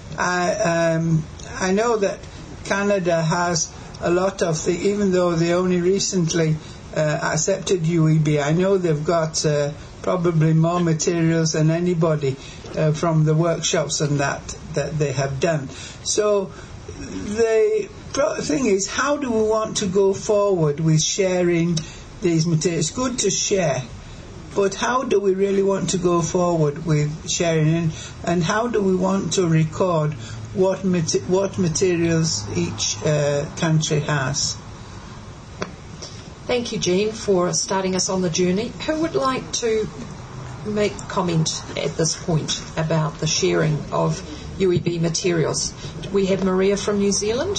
I, um, I know that Canada has a lot of the, even though they only recently uh, accepted U E B, I know they've got uh, probably more materials than anybody uh, from the workshops and that that they have done. So the pro- thing is, how do we want to go forward with sharing these materials? It's good to share, but how do we really want to go forward with sharing, and, and how do we want to record what mat- what materials each uh, country has? Thank you, Jean, for starting us on the journey. Who would like to make comment at this point about the sharing of U E B materials? We have Maria from New Zealand.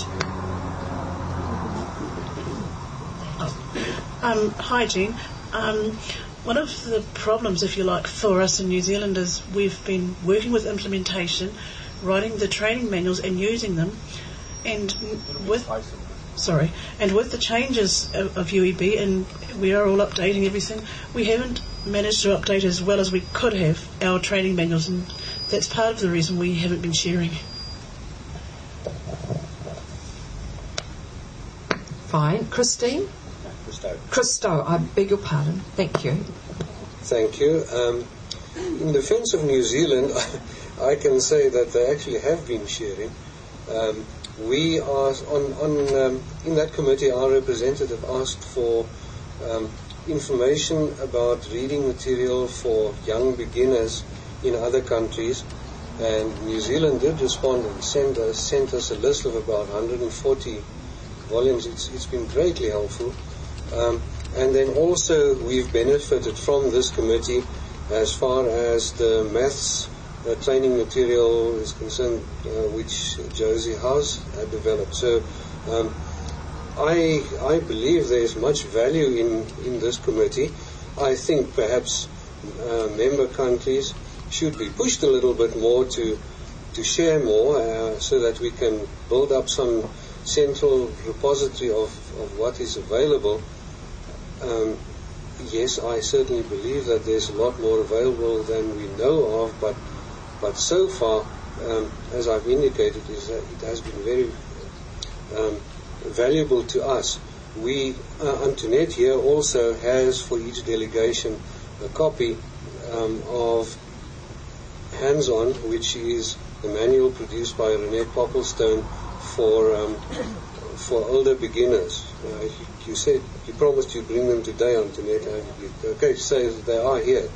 Um, hi, Jean. Um, one of the problems, if you like, for us in New Zealand is we've been working with implementation, writing the training manuals and using them, and with sorry, and with the changes of, of U E B, and we are all updating everything, we haven't managed to update as well as we could have our training manuals, and that's part of the reason we haven't been sharing. Fine. Christine? Christo. Christo, I beg your pardon. Thank you. Thank you. Um, in defence of New Zealand, I can say that they actually have been sharing. Um, we are on, on um, in that committee, our representative asked for um, information about reading material for young beginners in other countries, and New Zealand did respond and sent us, sent us a list of about one hundred forty volumes. It's, it's been greatly helpful. Um, and then also we've benefited from this committee as far as the maths uh, training material is concerned, uh, which Josie has uh, developed. So um, I I believe there's much value in, in this committee. I think perhaps uh, member countries should be pushed a little bit more to to share more uh, so that we can build up some central repository of, of what is available. Um, yes, I certainly believe that there's a lot more available than we know of, but but so far, um, as I've indicated, is that it has been very um, valuable to us. We, uh, Antoinette here also has for each delegation a copy um, of Hands-On, which is the manual produced by Renette Popplestone for um, for older beginners. Uh, you, you said you promised you'd bring them today, Antoinette. Okay, to say that they are here.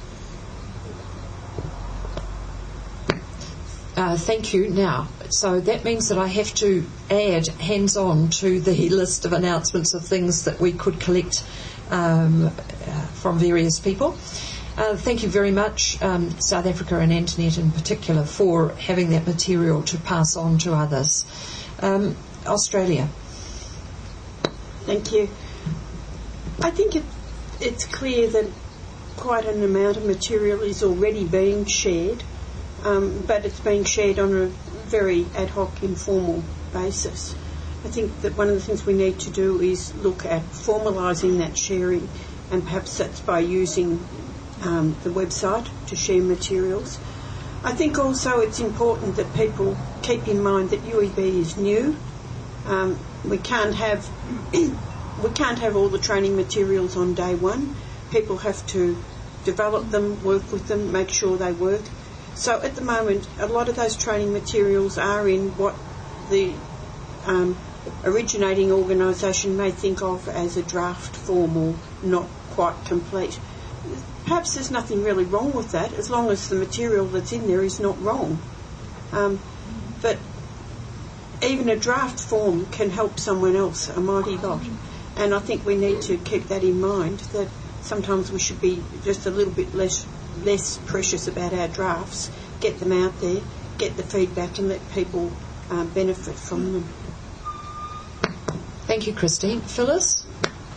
Uh, thank you. Now, so that means that I have to add hands-on to the list of announcements of things that we could collect um, uh, from various people. Uh, thank you very much, um, South Africa and Antoinette in particular, for having that material to pass on to others. Um, Australia. Thank you. I think it, it's clear that quite an amount of material is already being shared, um, but it's being shared on a very ad hoc, informal basis. I think that one of the things we need to do is look at formalising that sharing, and perhaps that's by using um, the website to share materials. I think also it's important that people keep in mind that U E B is new. Um, we can't have we can't have all the training materials on day one. People have to develop them, work with them, make sure they work. So at the moment, a lot of those training materials are in what the um, originating organisation may think of as a draft form or not quite complete. Perhaps there's nothing really wrong with that, as long as the material that's in there is not wrong. Um, but even a draft form can help someone else a mighty lot. And I think we need to keep that in mind, that sometimes we should be just a little bit less less precious about our drafts, get them out there, get the feedback, and let people uh, benefit from them. Thank you, Christine. Phyllis?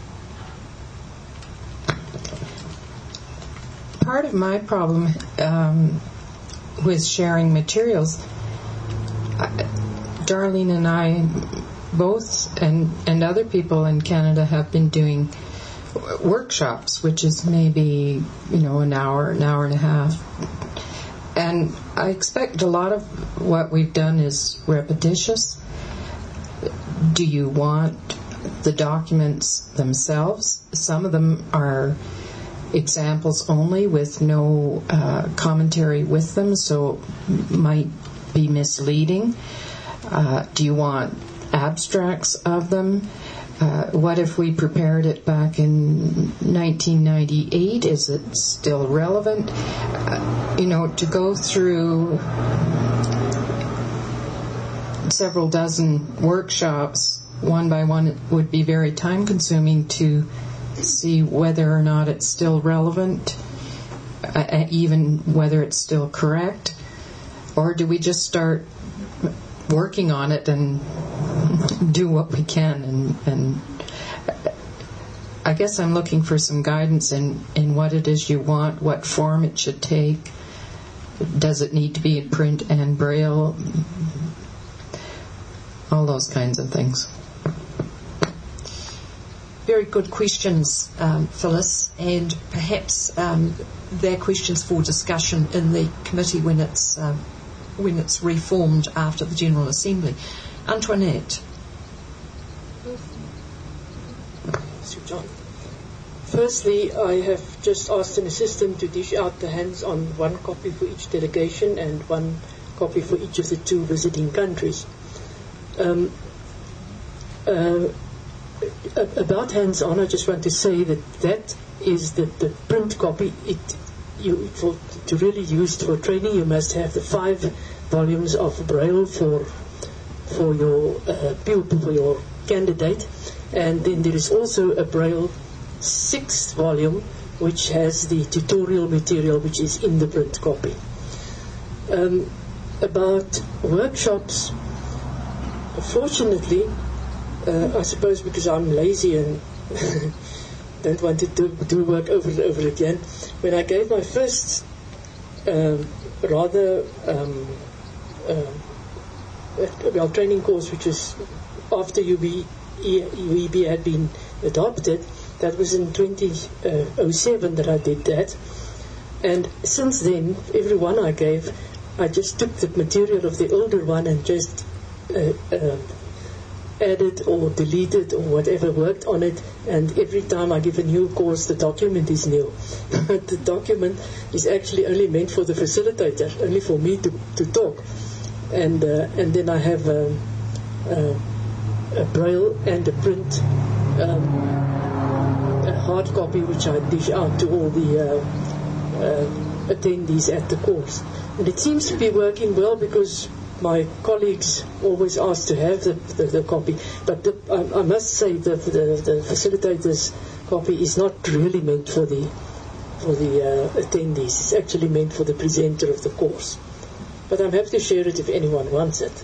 Part of my problem um, with sharing materials, uh, Darlene and I both, and, and other people in Canada, have been doing workshops, which is maybe, you know, an hour, an hour and a half. And I expect a lot of what we've done is repetitious. Do you want the documents themselves? Some of them are examples only with no uh, commentary with them, so might be misleading. Uh, do you want abstracts of them? Uh, what if we prepared it back in nineteen ninety-eight? Is it still relevant? Uh, you know, to go through several dozen workshops one by one would be very time consuming to see whether or not it's still relevant, uh, even whether it's still correct. Or do we just start working on it and do what we can? And, and I guess I'm looking for some guidance in, in what it is you want, what form it should take. Does it need to be in print and braille? All those kinds of things. Very good questions, um, Phyllis, and perhaps um, they're questions for discussion in the committee when it's um, when it's reformed after the General Assembly. Antoinette. Sir John. Firstly, I have just asked an assistant to dish out the hands-on one copy for each delegation and one copy for each of the two visiting countries. Um, uh, about hands-on, I just want to say that that is the, the print copy. It you for to really use it for training, you must have the five volumes of Braille for for your uh, pupil, for your candidate, and then there is also a Braille sixth volume which has the tutorial material which is in the print copy. Um, about workshops, fortunately, uh, I suppose because I'm lazy and don't want to do, do work over and over again, when I gave my first um, rather um, uh, well, training course, which was after U B, U E B had been adopted, that was in twenty oh seven that I did that. And since then, every one I gave, I just took the material of the older one and just uh, uh, added or deleted or whatever worked on it. And every time I give a new course, the document is new. The document is actually only meant for the facilitator, only for me to, to talk. And uh, and then I have um, uh, a Braille and a print um, a hard copy which I dish out to all the uh, uh, attendees at the course. And it seems to be working well because my colleagues always ask to have the, the, the copy. But the, I, I must say that the, the facilitator's copy is not really meant for the for the uh, attendees. It's actually meant for the presenter of the course. But I'm happy to share it if anyone wants it.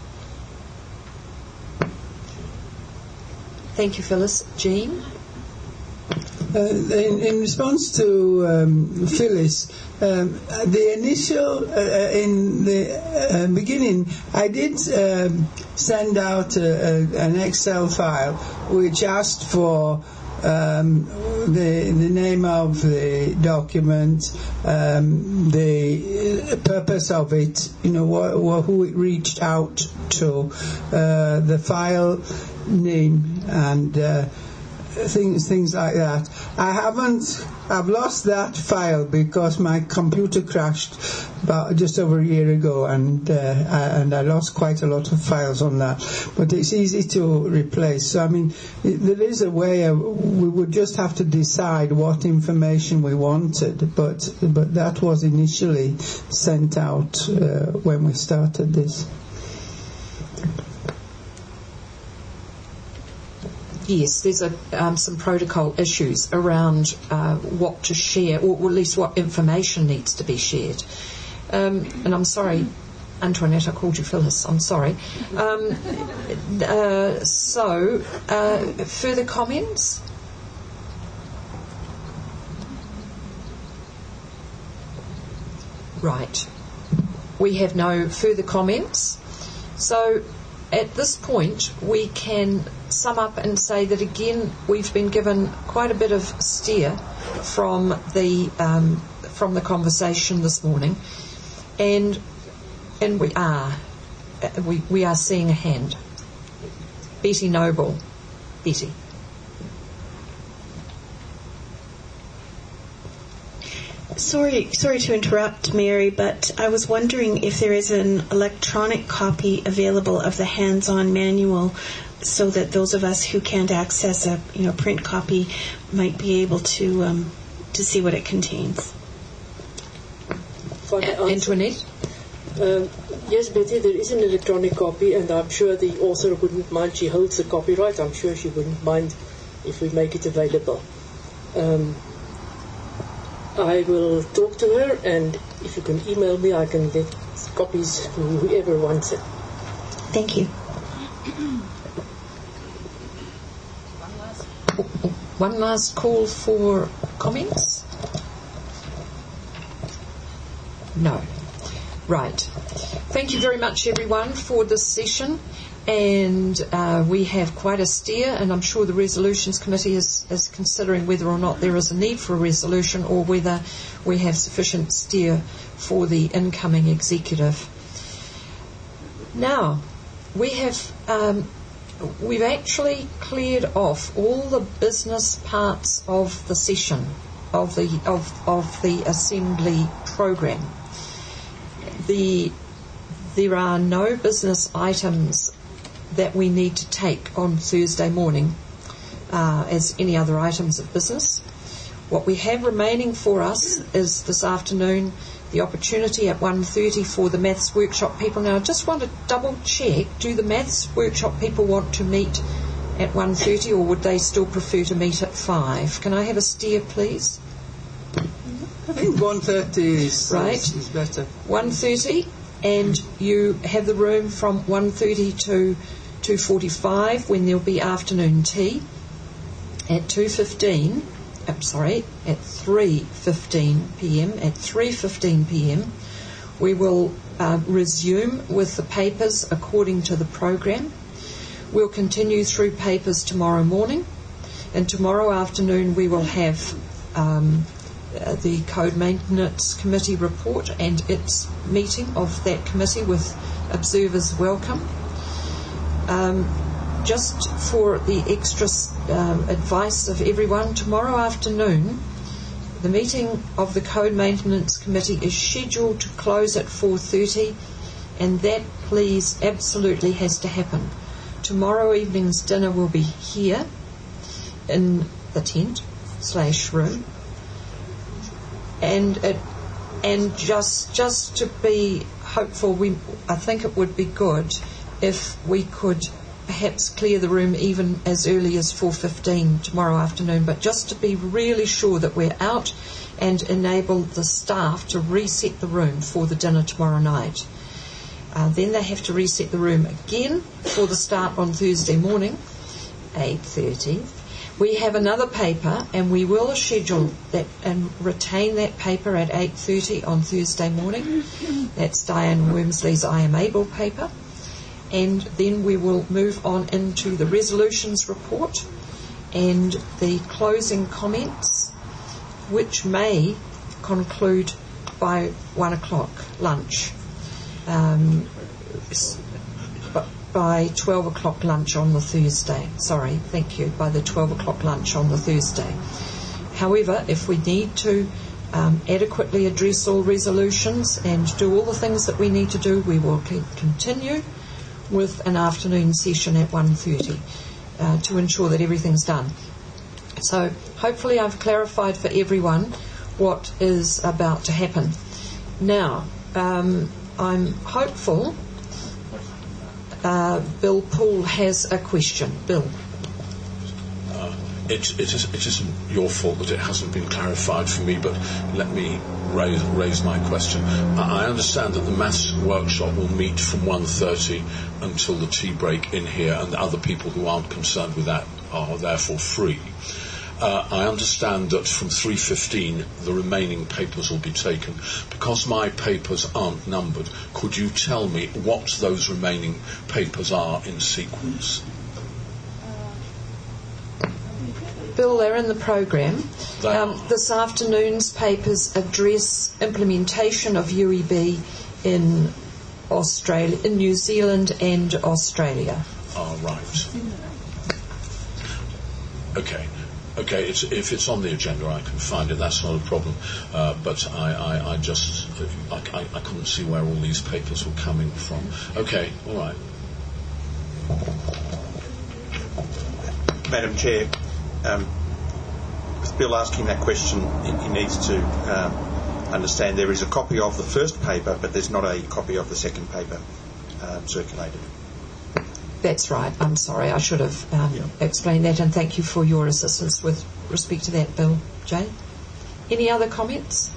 Thank you, Phyllis. Jean? Uh, in, in response to um, Phyllis, um, the initial, uh, in the uh, beginning, I did um, send out a, a, an Excel file which asked for um, the, the name of the document, um, the purpose of it, you know, wh- wh- who it reached out to, uh, the file name, and uh, things things like that. I haven't. I've lost that file because my computer crashed about just over a year ago, and uh, I, and I lost quite a lot of files on that. But it's easy to replace. So I mean, it, there is a way. Of, we would just have to decide what information we wanted. But but that was initially sent out uh, when we started this. Yes, there's a, um, some protocol issues around uh, what to share, or at least what information needs to be shared. Um, and I'm sorry, Antoinette, I called you Phyllis. I'm sorry. Um, uh, so, uh, further comments? Right. We have no further comments. So, at this point, we can sum up and say that again we've been given quite a bit of steer from the um, from the conversation this morning, and and we are we we are seeing a hand. Betty Noble, Betty. Sorry, sorry to interrupt, Mary, but I was wondering if there is an electronic copy available of the hands-on manual, so that those of us who can't access a you know print copy might be able to um, to see what it contains. Antoinette? Um, yes, Betty, there is an electronic copy, and I'm sure the author wouldn't mind. She holds the copyright. I'm sure she wouldn't mind if we make it available. Um, I will talk to her, and if you can email me, I can get copies to whoever wants it. Thank you. One last call for comments? No. Right. Thank you very much, everyone, for this session. And uh, we have quite a steer, and I'm sure the Resolutions Committee is, is considering whether or not there is a need for a resolution, or whether we have sufficient steer for the incoming executive. Now, we have um, we've actually cleared off all the business parts of the session of the of of the assembly program. The there are no business items that we need to take on Thursday morning uh, as any other items of business. What we have remaining for us is this afternoon the opportunity at one thirty for the maths workshop people. Now I just want to double check, do the maths workshop people want to meet at one thirty, or would they still prefer to meet at five? Can I have a steer, please? I think one thirty is, right. is, is better. one thirty, and you have the room from one thirty to two forty-five, when there'll be afternoon tea. At two fifteen, I'm sorry, at three fifteen p.m. At three fifteen p.m. we will uh, resume with the papers according to the program. We'll continue through papers tomorrow morning, and tomorrow afternoon we will have um, uh, the Code Maintenance Committee report and its meeting of that committee with observers welcome. Um, just for the extra um, advice of everyone, tomorrow afternoon the meeting of the Code Maintenance Committee is scheduled to close at four thirty, and that, please, absolutely has to happen. Tomorrow evening's dinner will be here in the tent slash room, and it, and just just to be hopeful, we I think it would be good if we could perhaps clear the room even as early as four fifteen tomorrow afternoon, but just to be really sure that we're out and enable the staff to reset the room for the dinner tomorrow night. Uh, then they have to reset the room again for the start on Thursday morning, eight thirty. We have another paper, and we will schedule that and retain that paper at eight thirty on Thursday morning. That's Diane Wormsley's I Am Able paper. And then we will move on into the resolutions report and the closing comments, which may conclude by one o'clock lunch. Um, by twelve o'clock lunch on the Thursday. Sorry, thank you, by the twelve o'clock lunch on the Thursday. However, if we need to um, adequately address all resolutions and do all the things that we need to do, we will continue with an afternoon session at one thirty uh, to ensure that everything's done. So hopefully I've clarified for everyone what is about to happen. Now, um, I'm hopeful uh, Bill Poole has a question. Bill. Uh, it, it, is, it isn't your fault that it hasn't been clarified for me, but let me raise, raise my question. I understand that the maths workshop will meet from one thirty until the tea break in here, and other people who aren't concerned with that are therefore free. Uh, I understand that from three fifteen the remaining papers will be taken. Because my papers aren't numbered, could you tell me what those remaining papers are in sequence? Bill, they're in the programme. Um, this afternoon's papers address implementation of U E B in Australia, in New Zealand and Australia. Oh, right. Okay. Okay, it's, if it's on the agenda, I can find it. That's not a problem. Uh, but I, I, I just I, I, I couldn't see where all these papers were coming from. Okay, all right. Madam Chair, um, with Bill asking that question, he, he needs to um, understand there is a copy of the first paper, but there's not a copy of the second paper um, circulated. That's right. I'm sorry. I should have um, yeah. explained that, and thank you for your assistance with respect to that, Bill. Jay? Any other comments?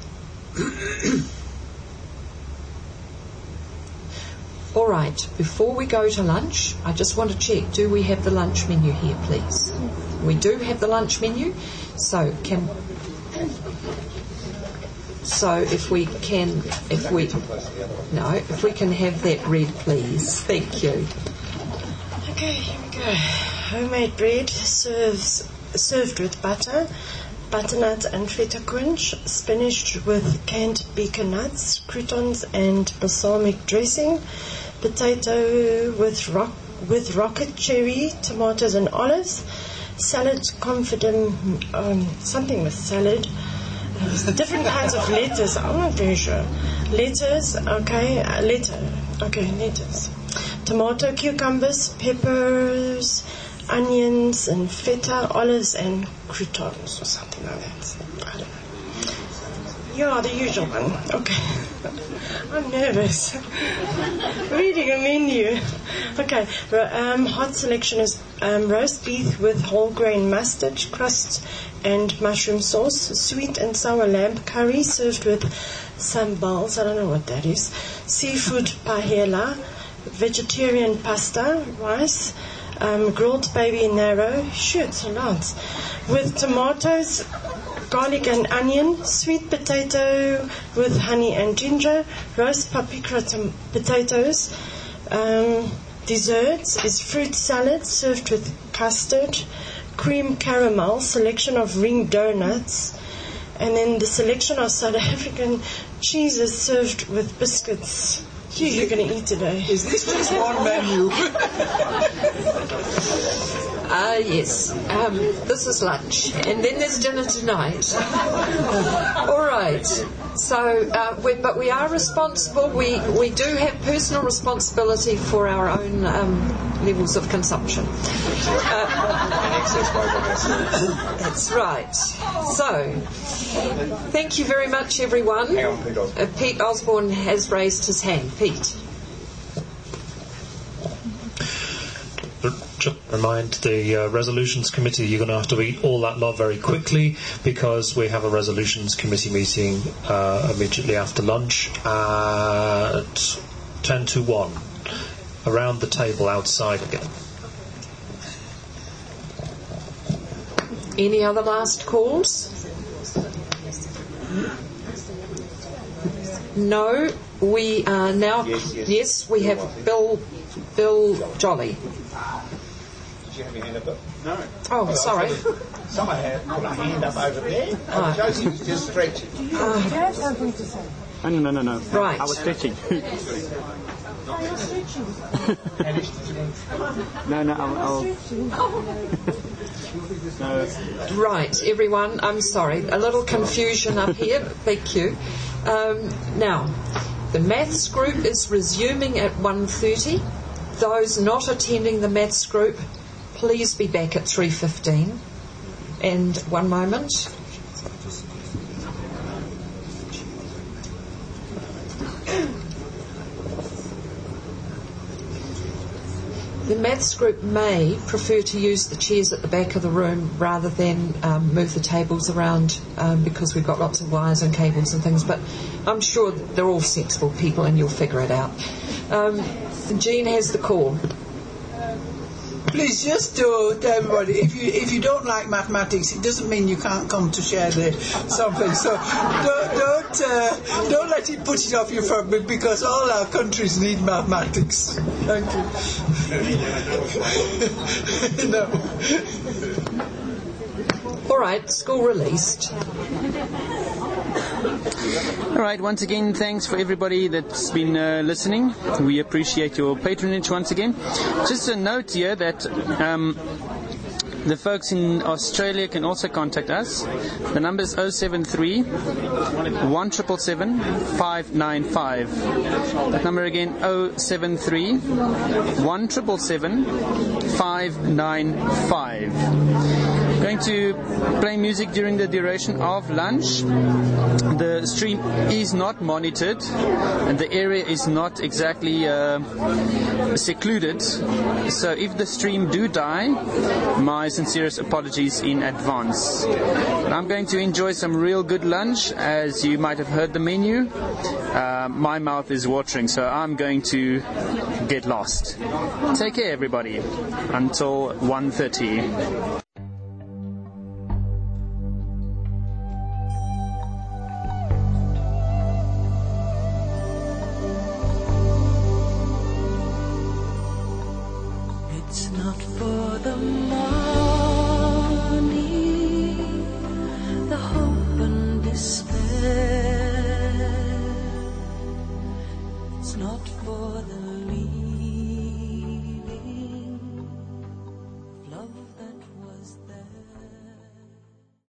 All right. Before we go to lunch, I just want to check, do we have the lunch menu here, please? We do have the lunch menu. So can... So if we can... If we... No, if we can have that read, please. Thank you. Okay, here we go. Homemade bread serves, served with butter, butternut and feta quench, spinach with canned pecan nuts, croutons and balsamic dressing, potato with rock, with rocket cherry, tomatoes and olives, salad confident, um, something with salad, different kinds of lettuce, I'm not very sure. Lettuce, okay, uh, letter, okay, lettuce. Tomato, cucumbers, peppers, onions and feta, olives and croutons or something like that. I don't know. Yeah, the usual one. Okay. I'm nervous. Reading a menu. Okay. Um, hot selection is um, roast beef with whole grain mustard, crust and mushroom sauce, sweet and sour lamb curry served with sambals, I don't know what that is, seafood paella, vegetarian pasta, rice, um, grilled baby narrow, shoots a lot, with tomatoes, garlic and onion, sweet potato with honey and ginger, roast paprika tom- potatoes. Um, desserts is fruit salad served with custard, cream caramel, selection of ring donuts, and then the selection of South African cheeses served with biscuits. Gee, you're going to eat today. Is this just one menu? Ah, uh, yes. Um, this is lunch. And then there's dinner tonight. All right. So, uh, we, but we are responsible. We, we do have personal responsibility for our own um, levels of consumption. Uh, that's right. So, thank you very much, everyone. Hang on, Pete Osborne. Uh, Pete Osborne has raised his hand. Pete. Just remind the uh, resolutions committee you're going to have to eat all that lot very quickly because we have a resolutions committee meeting uh, immediately after lunch at ten to one around the table outside again. Any other last calls? No, we are now. Yes, yes. yes we have Bill Bill Jolly. Did you have your hand up? No. Oh, sorry. Someone had put a hand up over there. Oh. Josie was just stretching. Uh, Do you have something to say? Oh, no, no, no, no. Right. I was stretching. Oh, you're stretching. no, no, I'll... I'll... no. Right, everyone, I'm sorry. A little confusion up here. Thank you. Um, now, the maths group is resuming at one thirty. Those not attending the maths group, please be back at three fifteen. And one moment. The maths group may prefer to use the chairs at the back of the room rather than um, move the tables around um, because we've got lots of wires and cables and things, but I'm sure they're all sensible people and you'll figure it out. Um, Jean has the call. Please just to tell everybody, if you if you don't like mathematics, it doesn't mean you can't come to share the something. So don't don't, uh, don't let it put it off you for because all our countries need mathematics. Thank you. No. All right, school released. All right, once again, thanks for everybody that's been uh, listening. We appreciate your patronage once again. Just a note here that um, the folks in Australia can also contact us. The number is oh seven three, one seven seven, five nine five. That number again, oh seven three, one seven seven, five nine five. Going to play music during the duration of lunch. The stream is not monitored and the area is not exactly uh, secluded. So if the stream do die, my sincerest apologies in advance. I'm going to enjoy some real good lunch. As you might have heard the menu, uh, my mouth is watering, so I'm going to get lost. Take care, everybody. Until one thirty. It's not for the money, the hope and despair. It's not for the